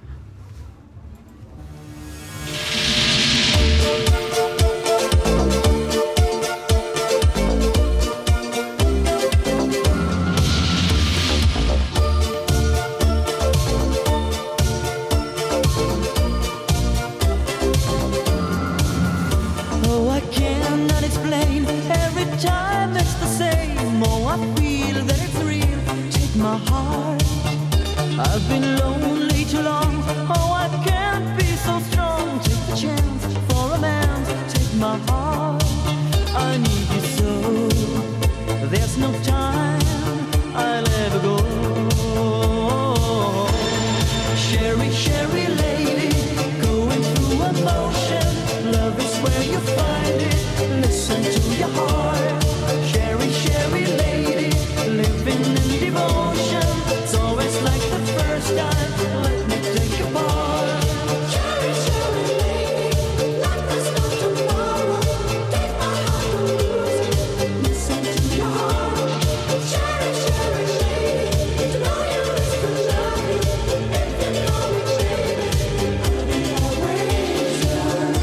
I've been lonely too long. Oh, I can't be so strong. Take the chance for a man. Take my heart. I need you so. There's no time. I'll ever go. is where you find it. Listen to your heart. Sherry, Sherry lady, living in devotion. It's always like the first time. Let me take your part. Sherry, Sherry lady, like there's no tomorrow. Take my heart and lose it. Listen to your heart. Sherry, Sherry lady, to know you is to love you. If you know me, baby, I'll be always yours.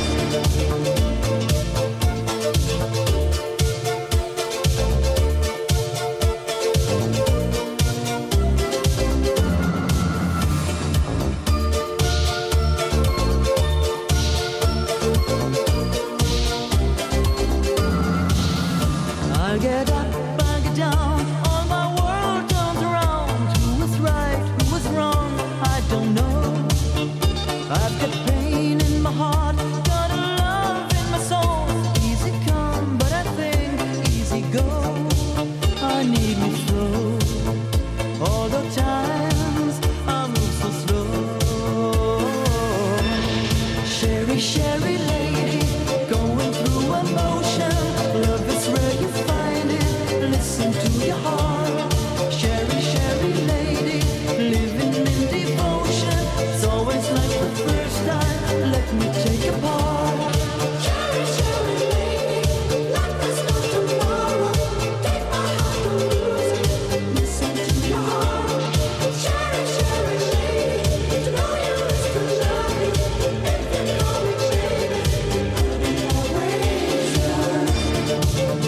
I get up, I get down, all my world turns around. Who is right, who is wrong, I don't know. I've got pain in my heart, got a love in my soul. Easy come, but I think easy go. I need me slow. All the times I move so slow. Sherry, Sherry lady, going through emotion. Love is where you find it. Listen to your heart. Sherry, Sherry lady, living in devotion. It's always like the first time. Let me take your part. Sherry, Sherry lady, like there's no tomorrow. Take my heart and lose it. Listen to your heart. Sherry, Sherry lady, to know you is to love you. If you know me, baby, I'll be always yours.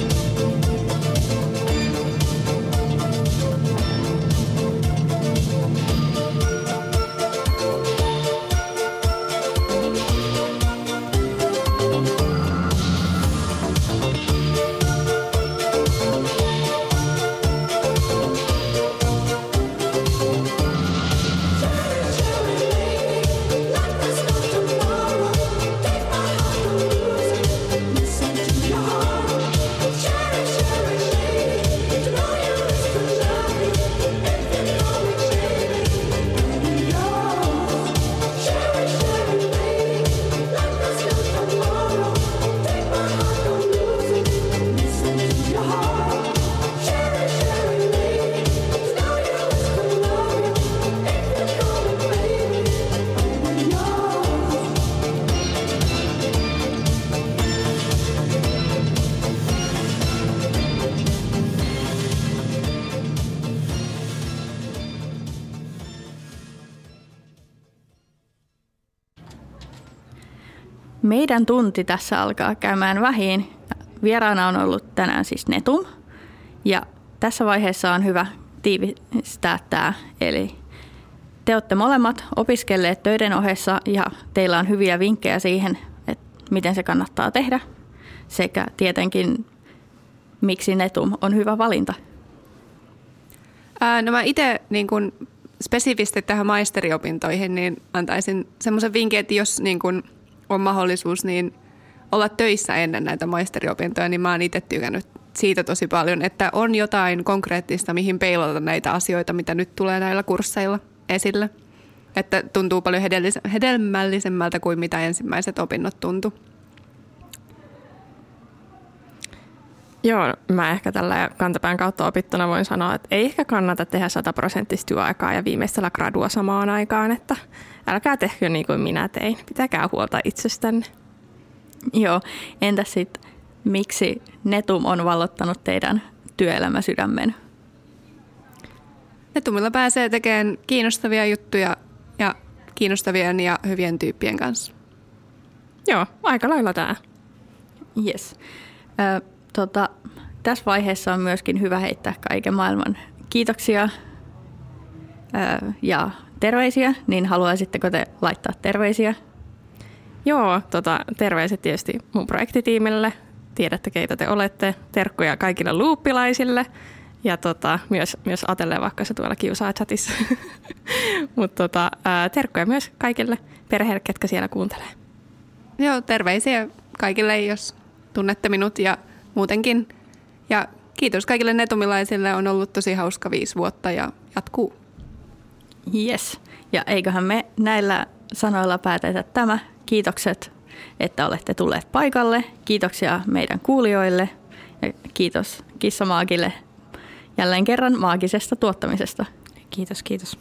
Meidän tunti tässä alkaa käymään vähin. Vieraana on ollut tänään siis Netum. Ja tässä vaiheessa on hyvä tiivistää tämä. Eli te olette molemmat opiskelleet töiden ohessa ja teillä on hyviä vinkkejä siihen, että miten se kannattaa tehdä. Sekä tietenkin, miksi Netum on hyvä valinta. Ää, no mä itse niin kun spesifisti tähän maisteriopintoihin, niin antaisin semmoisen vinkin, että jos niin kun on mahdollisuus niin olla töissä ennen näitä maisteriopintoja, niin mä oon itse tykännyt siitä tosi paljon, että on jotain konkreettista, mihin peilata näitä asioita, mitä nyt tulee näillä kursseilla esille. Että tuntuu paljon hedelmällisemmältä kuin mitä ensimmäiset opinnot tuntuu. Joo, mä ehkä tällä kantapään kautta opittuna voin sanoa, että ei ehkä kannata tehdä sataprosenttista työaikaa ja viimeistellä gradua samaan aikaan, että älkää tehkö niin kuin minä tein. Pitäkää huolta itsestänne. Joo, entäs sitten, miksi Netum on vallottanut teidän työelämäsydämen? Netumilla pääsee tekemään kiinnostavia juttuja ja kiinnostavien ja hyvien tyyppien kanssa. Joo, aika lailla tää. Yes. Ö, tota, tässä vaiheessa on myöskin hyvä heittää kaiken maailman kiitoksia ö, ja terveisiä. Niin haluaisitteko te laittaa terveisiä? Joo, tota, terveiset tietysti mun projektitiimille. Tiedätte, keitä te olette. Terkkuja kaikille luuppilaisille. Ja tota, myös, myös Atelle, vaikka se tuolla kiusaa chatissa. Mutta tota, terkkuja myös kaikille perheille, ketkä siellä kuuntelee. Joo, terveisiä kaikille, jos tunnette minut ja muutenkin. Ja kiitos kaikille netumilaisille. On ollut tosi hauska viisi vuotta ja jatkuu. Yes. Ja eiköhän me näillä sanoilla päätetä tämä. Kiitokset että olette tulleet paikalle. Kiitoksia meidän kuulijoille ja kiitos Kissamaagille jälleen kerran maagisesta tuottamisesta. Kiitos, kiitos.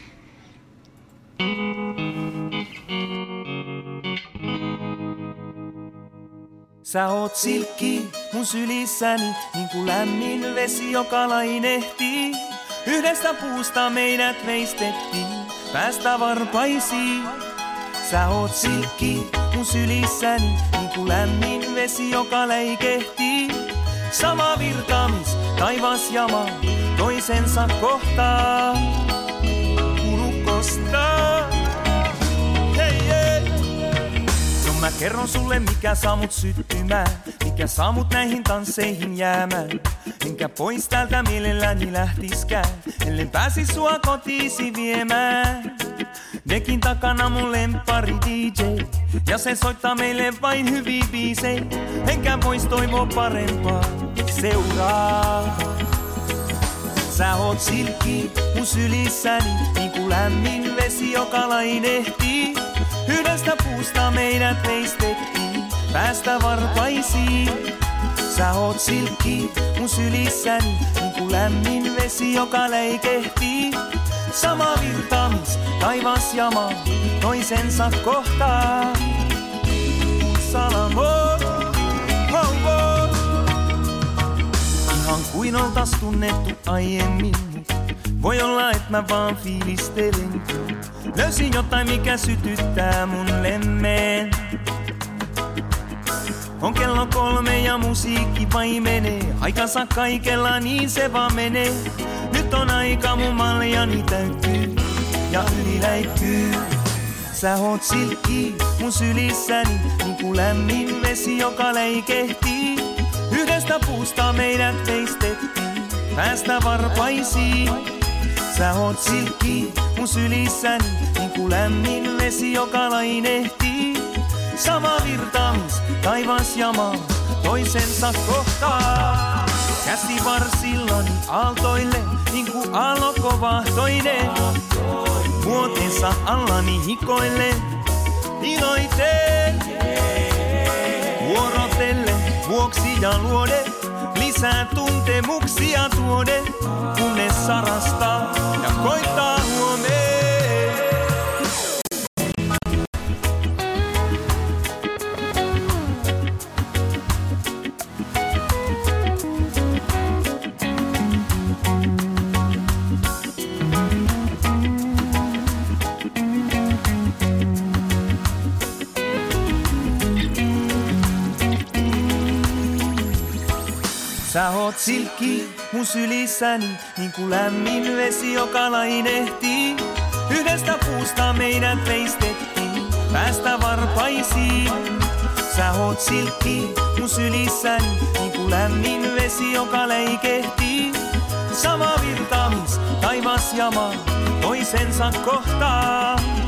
Sä oot silkki mun sylissäni, niin kuin lämmin vesi, joka lainehtii. Yhdestä puusta meidät veistettiin, päästä varpaisiin. Sä oot silkki mun sylissäni, niin kuin lämmin vesi, joka läikehtii. Sama virtaamis, taivas ja maa, toisensa kohtaa. Ulukostaa. Hei hei. No mä kerron sulle, mikä saa mut syttymään, mikä saa mut näihin tansseihin jäämään. Enkä pois täältä mielelläni lähtiskään, ellen pääsis sua kotiisi viemään. Dekin takana mun lempari D J, ja se soittaa meille vain hyviä biisejä. Enkä vois toivoa parempaa seuraa. Sä oot silkki mun sylissäni, niin kuin lämmin vesi, joka lainehtii. Yhdestä puusta meidät veistettiin, päästä varpaisiin. Sä oot silkki mun sylissäni, niin kuin lämmin vesi, joka läikehtii. Sama virtaamis, taivas ja maa, toisensa kohtaa. Salamo, oh, oh. Ihan kuin oltais tunnettu aiemmin, voi olla et mä vaan fiilistelen. Löysin jotain, mikä sytyttää mun lemmeen. On kello kolme ja musiikki vaimenee, aikansa kaikella niin se vaan menee. Nyt on aika mun maljani täyttyy ja yliläikkyy. Sä oot silkki mun sylissäni, niin kuin lämmin vesi, joka läikehtii. Yhdestä puusta meidät veistettiin, päästä varpaisiin. Sä oot silkki mun sylissäni, niin kuin lämmin vesi, joka lainehtii. Sama virtaamis, taivas ja maa, toisensa kohtaa. Käsi varsillani aaltoille, niin kuin aallokkovahtoinen. Vuotensa allani hikoille, iloiten. Vuorotelle, vuoksi ja luode, lisää tuntemuksia tuode. Kunnes sarastaa ja koittaa huomeen. Sä oot silkki mun sylissäni, niin kuin lämmin vesi, joka lainehtii. Yhdestä puusta meidät veistettiin, päästä varpaisiin. Sä oot silkki mun sylissäni, niin kuin lämmin vesi, joka läikehtii. Sama virtaamis, taivas ja maa, toisensa kohtaa.